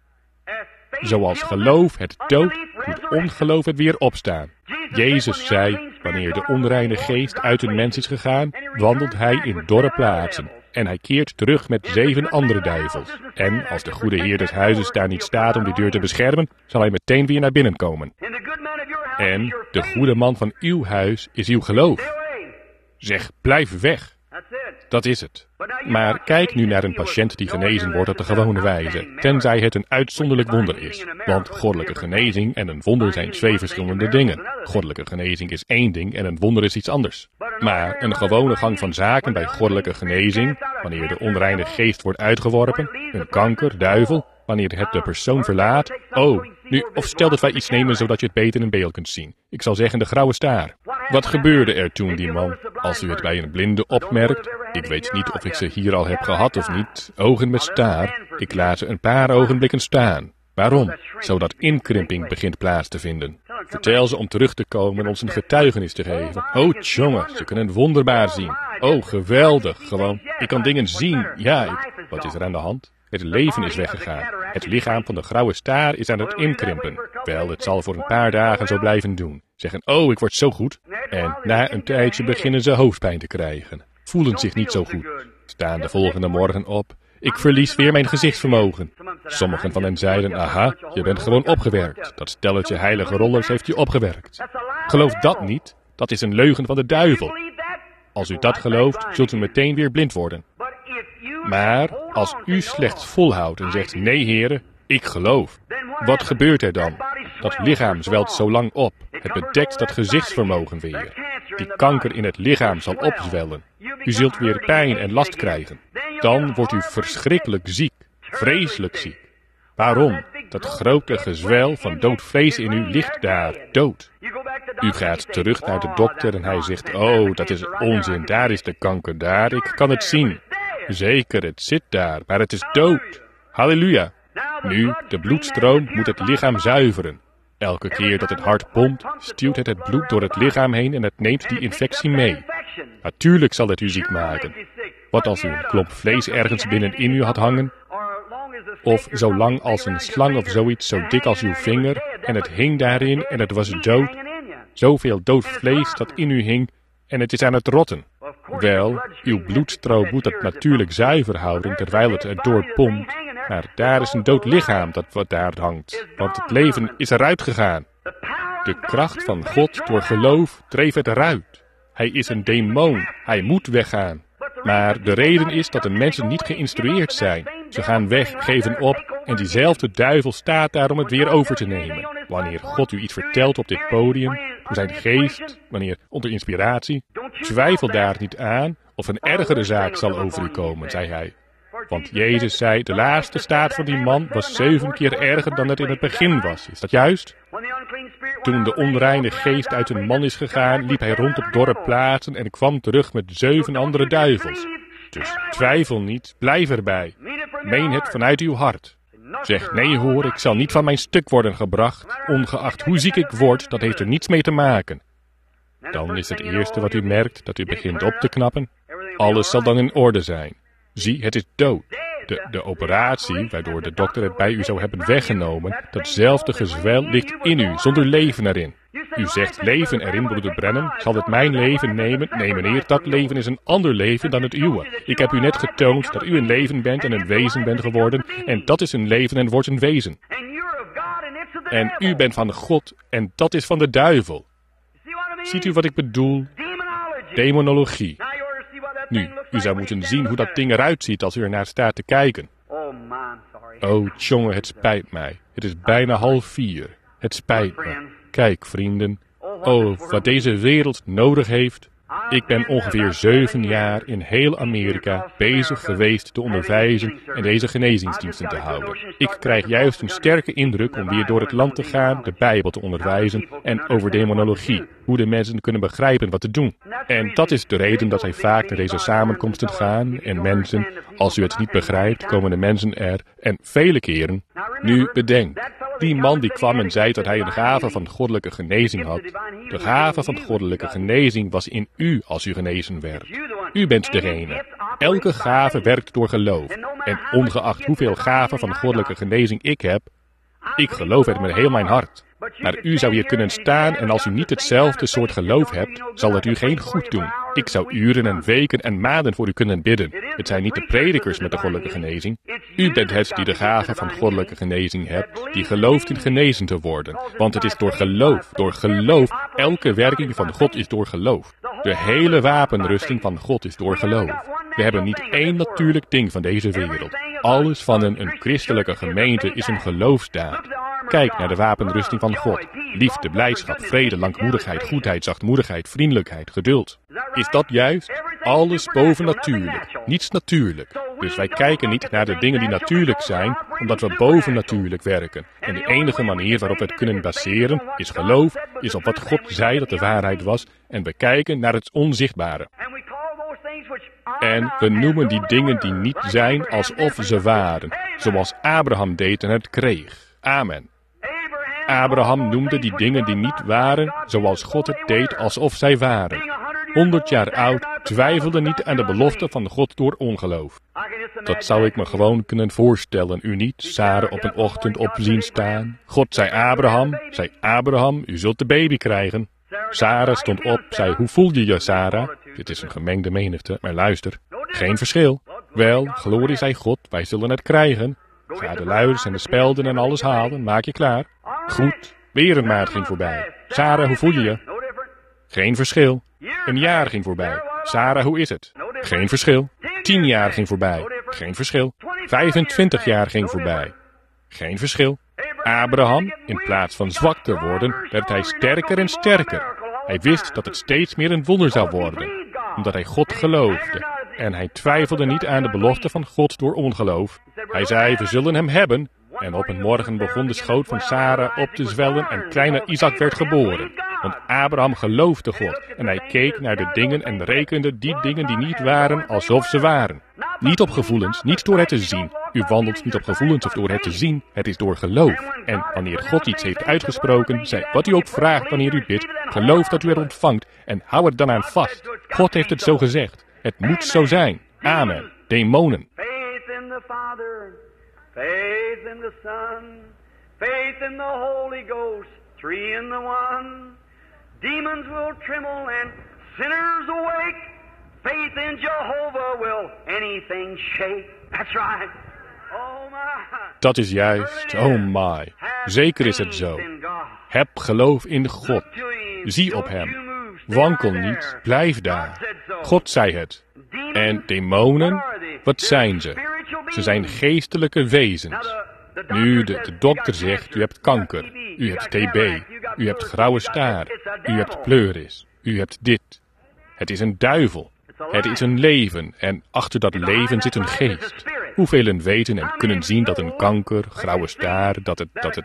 Zoals geloof het doodt, doet ongeloof het weer opstaan. Jezus zei, wanneer de onreine geest uit een mens is gegaan, wandelt hij in dorre plaatsen. En hij keert terug met 7 andere duivels. En als de goede heer des huizes daar niet staat om die deur te beschermen, zal hij meteen weer naar binnen komen. En de goede man van uw huis is uw geloof. Zeg, blijf weg. Dat is het. Maar kijk nu naar een patiënt die genezen wordt op de gewone wijze, tenzij het een uitzonderlijk wonder is. Want goddelijke genezing en een wonder zijn 2 verschillende dingen. Goddelijke genezing is 1 ding en een wonder is iets anders. Maar een gewone gang van zaken bij goddelijke genezing, wanneer de onreine geest wordt uitgeworpen, een kanker, duivel, wanneer het de persoon verlaat, of stel dat wij iets nemen zodat je het beter in beeld kunt zien. Ik zal zeggen de grauwe staar. Wat gebeurde er toen die man? Als u het bij een blinde opmerkt, ik weet niet of ik ze hier al heb gehad of niet, ogen met staar, ik laat ze een paar ogenblikken staan. Waarom? Zodat inkrimping begint plaats te vinden. Vertel ze om terug te komen en ons een getuigenis te geven. Oh, jongen, ze kunnen wonderbaar zien. Oh, geweldig. Gewoon, ik kan dingen zien. Ja, wat is er aan de hand? Het leven is weggegaan. Het lichaam van de grauwe staar is aan het inkrimpen. Wel, het zal voor een paar dagen zo blijven doen. Zeggen, oh, ik word zo goed. En na een tijdje beginnen ze hoofdpijn te krijgen. Voelen zich niet zo goed. Staan de volgende morgen op. Ik verlies weer mijn gezichtsvermogen. Sommigen van hen zeiden, aha, je bent gewoon opgewerkt. Dat stelletje heilige rollers heeft je opgewerkt. Geloof dat niet. Dat is een leugen van de duivel. Als u dat gelooft, zult u meteen weer blind worden. Maar als u slechts volhoudt en zegt, nee heren, ik geloof. Wat gebeurt er dan? Dat lichaam zwelt zo lang op. Het bedekt dat gezichtsvermogen weer. Die kanker in het lichaam zal opzwellen. U zult weer pijn en last krijgen. Dan wordt u verschrikkelijk ziek. Vreselijk ziek. Waarom? Dat grote gezwel van dood vlees in u ligt daar, dood. U gaat terug naar de dokter en hij zegt, oh, dat is onzin, daar is de kanker, daar, ik kan het zien. Zeker, het zit daar, maar het is dood. Halleluja. Nu, de bloedstroom moet het lichaam zuiveren. Elke keer dat het hart pompt, stuwt het bloed door het lichaam heen en het neemt die infectie mee. Natuurlijk zal het u ziek maken. Wat als u een klomp vlees ergens binnenin u had hangen? Of zo lang als een slang of zoiets, zo dik als uw vinger, en het hing daarin en het was dood. Zoveel dood vlees dat in u hing en het is aan het rotten. Wel, uw bloedstroom moet het natuurlijk zuiver houden terwijl het erdoor pompt. Maar daar is een dood lichaam dat wat daar hangt, want het leven is eruit gegaan. De kracht van God door geloof dreef het eruit. Hij is een demon, hij moet weggaan. Maar de reden is dat de mensen niet geïnstrueerd zijn. Ze gaan weg, geven op en diezelfde duivel staat daar om het weer over te nemen. Wanneer God u iets vertelt op dit podium, door zijn geest, wanneer onder inspiratie, twijfel daar niet aan of een ergere zaak zal over u komen, zei hij. Want Jezus zei, de laatste staat van die man was 7 keer erger dan het in het begin was. Is dat juist? Toen de onreine geest uit een man is gegaan, liep hij rond op dorre plaatsen en kwam terug met 7 andere duivels. Dus twijfel niet, blijf erbij. Meen het vanuit uw hart. Zeg, nee hoor, ik zal niet van mijn stuk worden gebracht. Ongeacht hoe ziek ik word, dat heeft er niets mee te maken. Dan is het eerste wat u merkt dat u begint op te knappen. Alles zal dan in orde zijn. Zie, het is dood. De operatie, waardoor de dokter het bij u zou hebben weggenomen, datzelfde gezwel ligt in u, zonder leven erin. U zegt leven erin, broeder Branham, zal het mijn leven nemen? Nee meneer, dat leven is een ander leven dan het uwe. Ik heb u net getoond dat u een leven bent en een wezen bent geworden, en dat is een leven en wordt een wezen. En u bent van God, en dat is van de duivel. Ziet u wat ik bedoel? Demonologie. Nu, u zou moeten zien hoe dat ding eruit ziet als u ernaar staat te kijken. Oh, jongen, het spijt mij. Het is bijna 3:30. Het spijt me. Kijk, vrienden. Oh, wat deze wereld nodig heeft. Ik ben ongeveer 7 jaar in heel Amerika bezig geweest te onderwijzen en deze genezingsdiensten te houden. Ik krijg juist een sterke indruk om weer door het land te gaan, de Bijbel te onderwijzen en over demonologie, hoe de mensen kunnen begrijpen wat te doen. En dat is de reden dat wij vaak naar deze samenkomsten gaan en mensen, als u het niet begrijpt, komen de mensen er en vele keren. Nu bedenk, die man die kwam en zei dat hij een gave van goddelijke genezing had. De gave van goddelijke genezing was in u als u genezen werd. U bent degene. Elke gave werkt door geloof. En ongeacht hoeveel gaven van goddelijke genezing ik heb, ik geloof het met heel mijn hart. Maar u zou hier kunnen staan en als u niet hetzelfde soort geloof hebt, zal het u geen goed doen. Ik zou uren en weken en maanden voor u kunnen bidden. Het zijn niet de predikers met de goddelijke genezing. U bent het die de gave van goddelijke genezing hebt, die gelooft in genezen te worden. Want het is door geloof, elke werking van God is door geloof. De hele wapenrusting van God is door geloof. We hebben niet één natuurlijk ding van deze wereld. Alles van een christelijke gemeente is een geloofsdaad. Kijk naar de wapenrusting van God. Liefde, blijdschap, vrede, langmoedigheid, goedheid, zachtmoedigheid, vriendelijkheid, geduld. Is dat juist? Alles bovennatuurlijk. Niets natuurlijk. Dus wij kijken niet naar de dingen die natuurlijk zijn, omdat we bovennatuurlijk werken. En de enige manier waarop we het kunnen baseren, is geloof, is op wat God zei dat de waarheid was, en we kijken naar het onzichtbare. En we noemen die dingen die niet zijn alsof ze waren, zoals Abraham deed en het kreeg. Amen. Abraham noemde die dingen die niet waren, zoals God het deed, alsof zij waren. 100 jaar oud, twijfelde niet aan de belofte van God door ongeloof. Dat zou ik me gewoon kunnen voorstellen, u niet? Sarah op een ochtend op zien staan. God zei Abraham, u zult de baby krijgen. Sarah stond op, zei, hoe voel je je, Sarah? Dit is een gemengde menigte, maar luister. Geen verschil. Wel, glorie zij God, wij zullen het krijgen. Ga de luiers en de spelden en alles halen, maak je klaar. Goed, weer een maand ging voorbij. Sarah, hoe voel je je? Geen verschil. Een jaar ging voorbij. Sarah, hoe is het? Geen verschil. 10 jaar ging voorbij. Geen verschil. 25 jaar ging voorbij. Geen verschil. Abraham, in plaats van zwak te worden, werd hij sterker en sterker. Hij wist dat het steeds meer een wonder zou worden, omdat hij God geloofde. En hij twijfelde niet aan de belofte van God door ongeloof. Hij zei, we zullen hem hebben. En op een morgen begon de schoot van Sarah op te zwellen en kleine Isaac werd geboren. Want Abraham geloofde God en hij keek naar de dingen en rekende die dingen die niet waren alsof ze waren. Niet op gevoelens, niet door het te zien. U wandelt niet op gevoelens of door het te zien, het is door geloof. En wanneer God iets heeft uitgesproken, zei wat u ook vraagt wanneer u bidt, geloof dat u het ontvangt en hou het dan aan vast. God heeft het zo gezegd. Het moet zo zijn. Amen. Demonen. Faith in the Father, faith in the Son, faith in the Holy Ghost, 3 in the one. Demons will tremble and sinners awake. Faith in Jehovah will anything shake. That's right. Oh my. Dat is juist. Oh my. Zeker is het zo. Heb geloof in God. Zie op hem. Wankel niet. Blijf daar. God zei het. En demonen, wat zijn ze? Ze zijn geestelijke wezens. Nu de dokter zegt, u hebt kanker, u hebt TB, u hebt grauwe staar, u hebt pleuris, u hebt dit. Het is een duivel. Het is een leven en achter dat leven zit een geest. Hoevelen weten en kunnen zien dat een kanker, grauwe staar, dat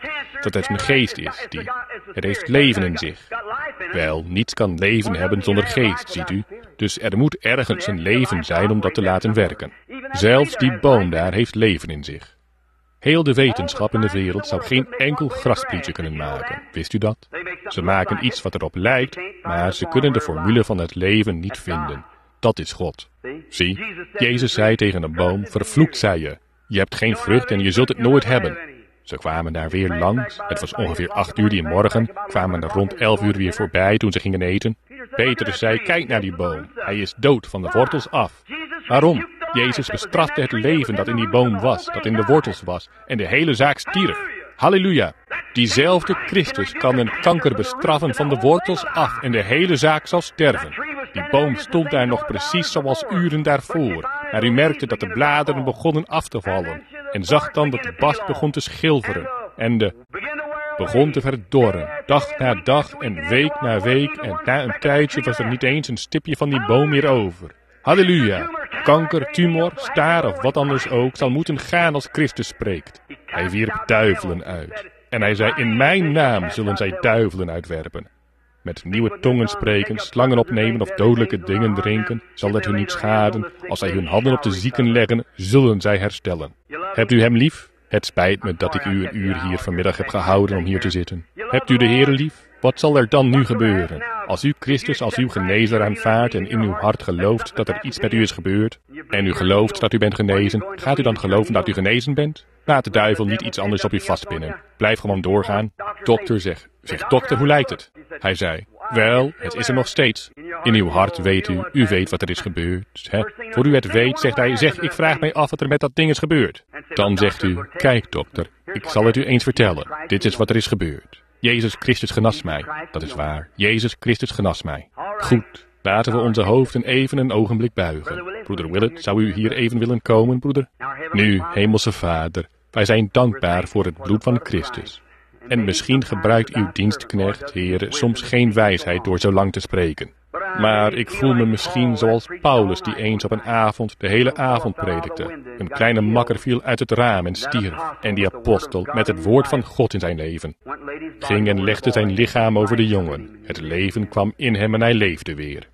het een geest is. Het heeft leven in zich. Wel, niets kan leven hebben zonder geest, ziet u. Dus er moet ergens een leven zijn om dat te laten werken. Zelfs die boom daar heeft leven in zich. Heel de wetenschap in de wereld zou geen enkel grasprietje kunnen maken. Wist u dat? Ze maken iets wat erop lijkt, maar ze kunnen de formule van het leven niet vinden. Dat is God. Zie, Jezus zei tegen een boom, vervloekt zij je. Je hebt geen vrucht en je zult het nooit hebben. Ze kwamen daar weer langs. Het was ongeveer 8 uur die morgen. Kwamen er rond 11 uur weer voorbij toen ze gingen eten. Petrus zei, kijk naar die boom. Hij is dood van de wortels af. Waarom? Jezus bestrafte het leven dat in die boom was, dat in de wortels was. En de hele zaak stierf. Halleluja. Diezelfde Christus kan een kanker bestraffen van de wortels af en de hele zaak zal sterven. Die boom stond daar nog precies zoals uren daarvoor. Maar u merkte dat de bladeren begonnen af te vallen. En zag dan dat de bast begon te schilferen. En begon te verdorren. Dag na dag en week na week. En na een tijdje was er niet eens een stipje van die boom meer over. Halleluja. Kanker, tumor, staar of wat anders ook zal moeten gaan als Christus spreekt. Hij wierp duivelen uit. En hij zei, in mijn naam zullen zij duivelen uitwerpen. Met nieuwe tongen spreken, slangen opnemen of dodelijke dingen drinken, zal het hun niet schaden. Als zij hun handen op de zieken leggen, zullen zij herstellen. Hebt u hem lief? Het spijt me dat ik u een uur hier vanmiddag heb gehouden om hier te zitten. Hebt u de Heer lief? Wat zal er dan nu gebeuren? Als u Christus als uw genezer aanvaardt en in uw hart gelooft dat er iets met u is gebeurd, en u gelooft dat u bent genezen, gaat u dan geloven dat u genezen bent? Laat de duivel niet iets anders op u vastpinnen. Blijf gewoon doorgaan. Dokter zegt, dokter, hoe lijkt het? Hij zei, wel, het is er nog steeds. In uw hart weet u weet wat er is gebeurd. Hè? Voor u het weet, zegt hij, ik vraag mij af wat er met dat ding is gebeurd. Dan zegt u, kijk dokter, ik zal het u eens vertellen. Dit is wat er is gebeurd. Jezus Christus genas mij. Dat is waar. Jezus Christus genas mij. Goed, laten we onze hoofden even een ogenblik buigen. Broeder Willett, zou u hier even willen komen, broeder? Nu, hemelse Vader, wij zijn dankbaar voor het bloed van Christus. En misschien gebruikt uw dienstknecht, Heere, soms geen wijsheid door zo lang te spreken. Maar ik voel me misschien zoals Paulus die eens op een avond de hele avond predikte. Een kleine makker viel uit het raam en stierf. En die apostel, met het woord van God in zijn leven, ging en legde zijn lichaam over de jongen. Het leven kwam in hem en hij leefde weer.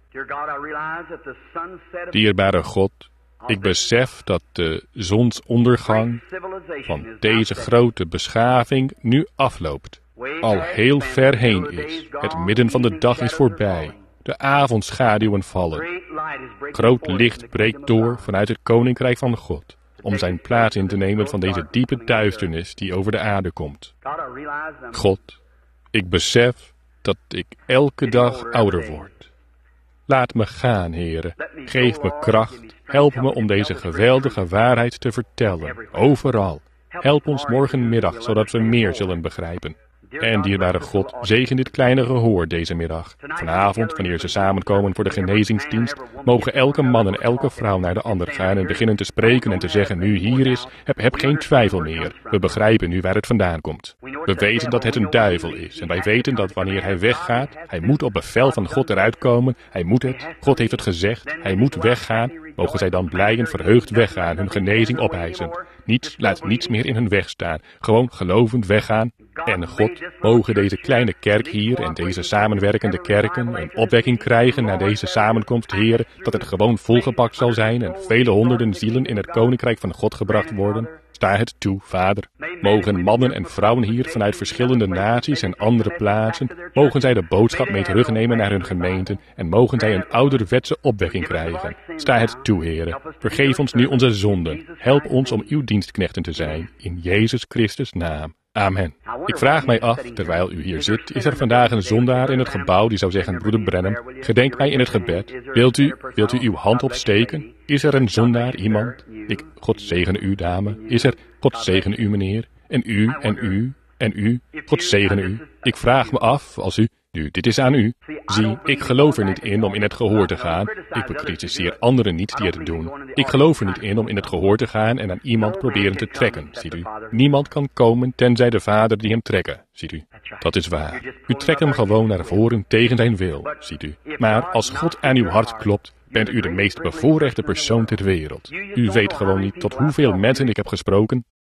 Dierbare God, ik besef dat de zonsondergang van deze grote beschaving nu afloopt. Al heel ver heen is. Het midden van de dag is voorbij. De avondschaduwen vallen. Groot licht breekt door vanuit het koninkrijk van God, om zijn plaats in te nemen van deze diepe duisternis die over de aarde komt. God, ik besef dat ik elke dag ouder word. Laat me gaan, Heere. Geef me kracht. Help me om deze geweldige waarheid te vertellen, overal. Help ons morgenmiddag, zodat we meer zullen begrijpen. En dierbare God, zegen dit kleine gehoor deze middag. Vanavond, wanneer ze samenkomen voor de genezingsdienst, mogen elke man en elke vrouw naar de ander gaan en beginnen te spreken en te zeggen, nu hier is, heb geen twijfel meer. We begrijpen nu waar het vandaan komt. We weten dat het een duivel is en wij weten dat wanneer hij weggaat, hij moet op bevel van God eruit komen. Hij moet het. God heeft het gezegd. Hij moet weggaan. Mogen zij dan blij en verheugd weggaan, hun genezing opeisen. Laat niets meer in hun weg staan. Gewoon gelovend weggaan. En God, mogen deze kleine kerk hier en deze samenwerkende kerken een opwekking krijgen naar deze samenkomst, Heer, dat het gewoon volgepakt zal zijn en vele honderden zielen in het koninkrijk van God gebracht worden. Sta het toe, Vader. Mogen mannen en vrouwen hier vanuit verschillende naties en andere plaatsen, mogen zij de boodschap mee terugnemen naar hun gemeenten en mogen zij een ouderwetse opwekking krijgen. Sta het toe, Heere. Vergeef ons nu onze zonden. Help ons om uw dienstknechten te zijn. In Jezus Christus' naam. Amen. Ik vraag mij af, terwijl u hier zit, is er vandaag een zondaar in het gebouw die zou zeggen, broeder Branham, gedenk mij in het gebed. Wilt u uw hand opsteken? Is er een zondaar, iemand? God zegene u, dame. Is er, God zegene u, meneer. En u, en u, en u. God zegene u. Ik vraag me af, als u... Nu, dit is aan u. Zie, ik geloof er niet in om in het gehoor te gaan. Ik bekritiseer anderen niet die het doen. Ik geloof er niet in om in het gehoor te gaan en aan iemand proberen te trekken, ziet u. Niemand kan komen tenzij de Vader die hem trekken, ziet u. Dat is waar. U trekt hem gewoon naar voren tegen zijn wil, ziet u. Maar als God aan uw hart klopt, bent u de meest bevoorrechte persoon ter wereld. U weet gewoon niet tot hoeveel mensen ik heb gesproken.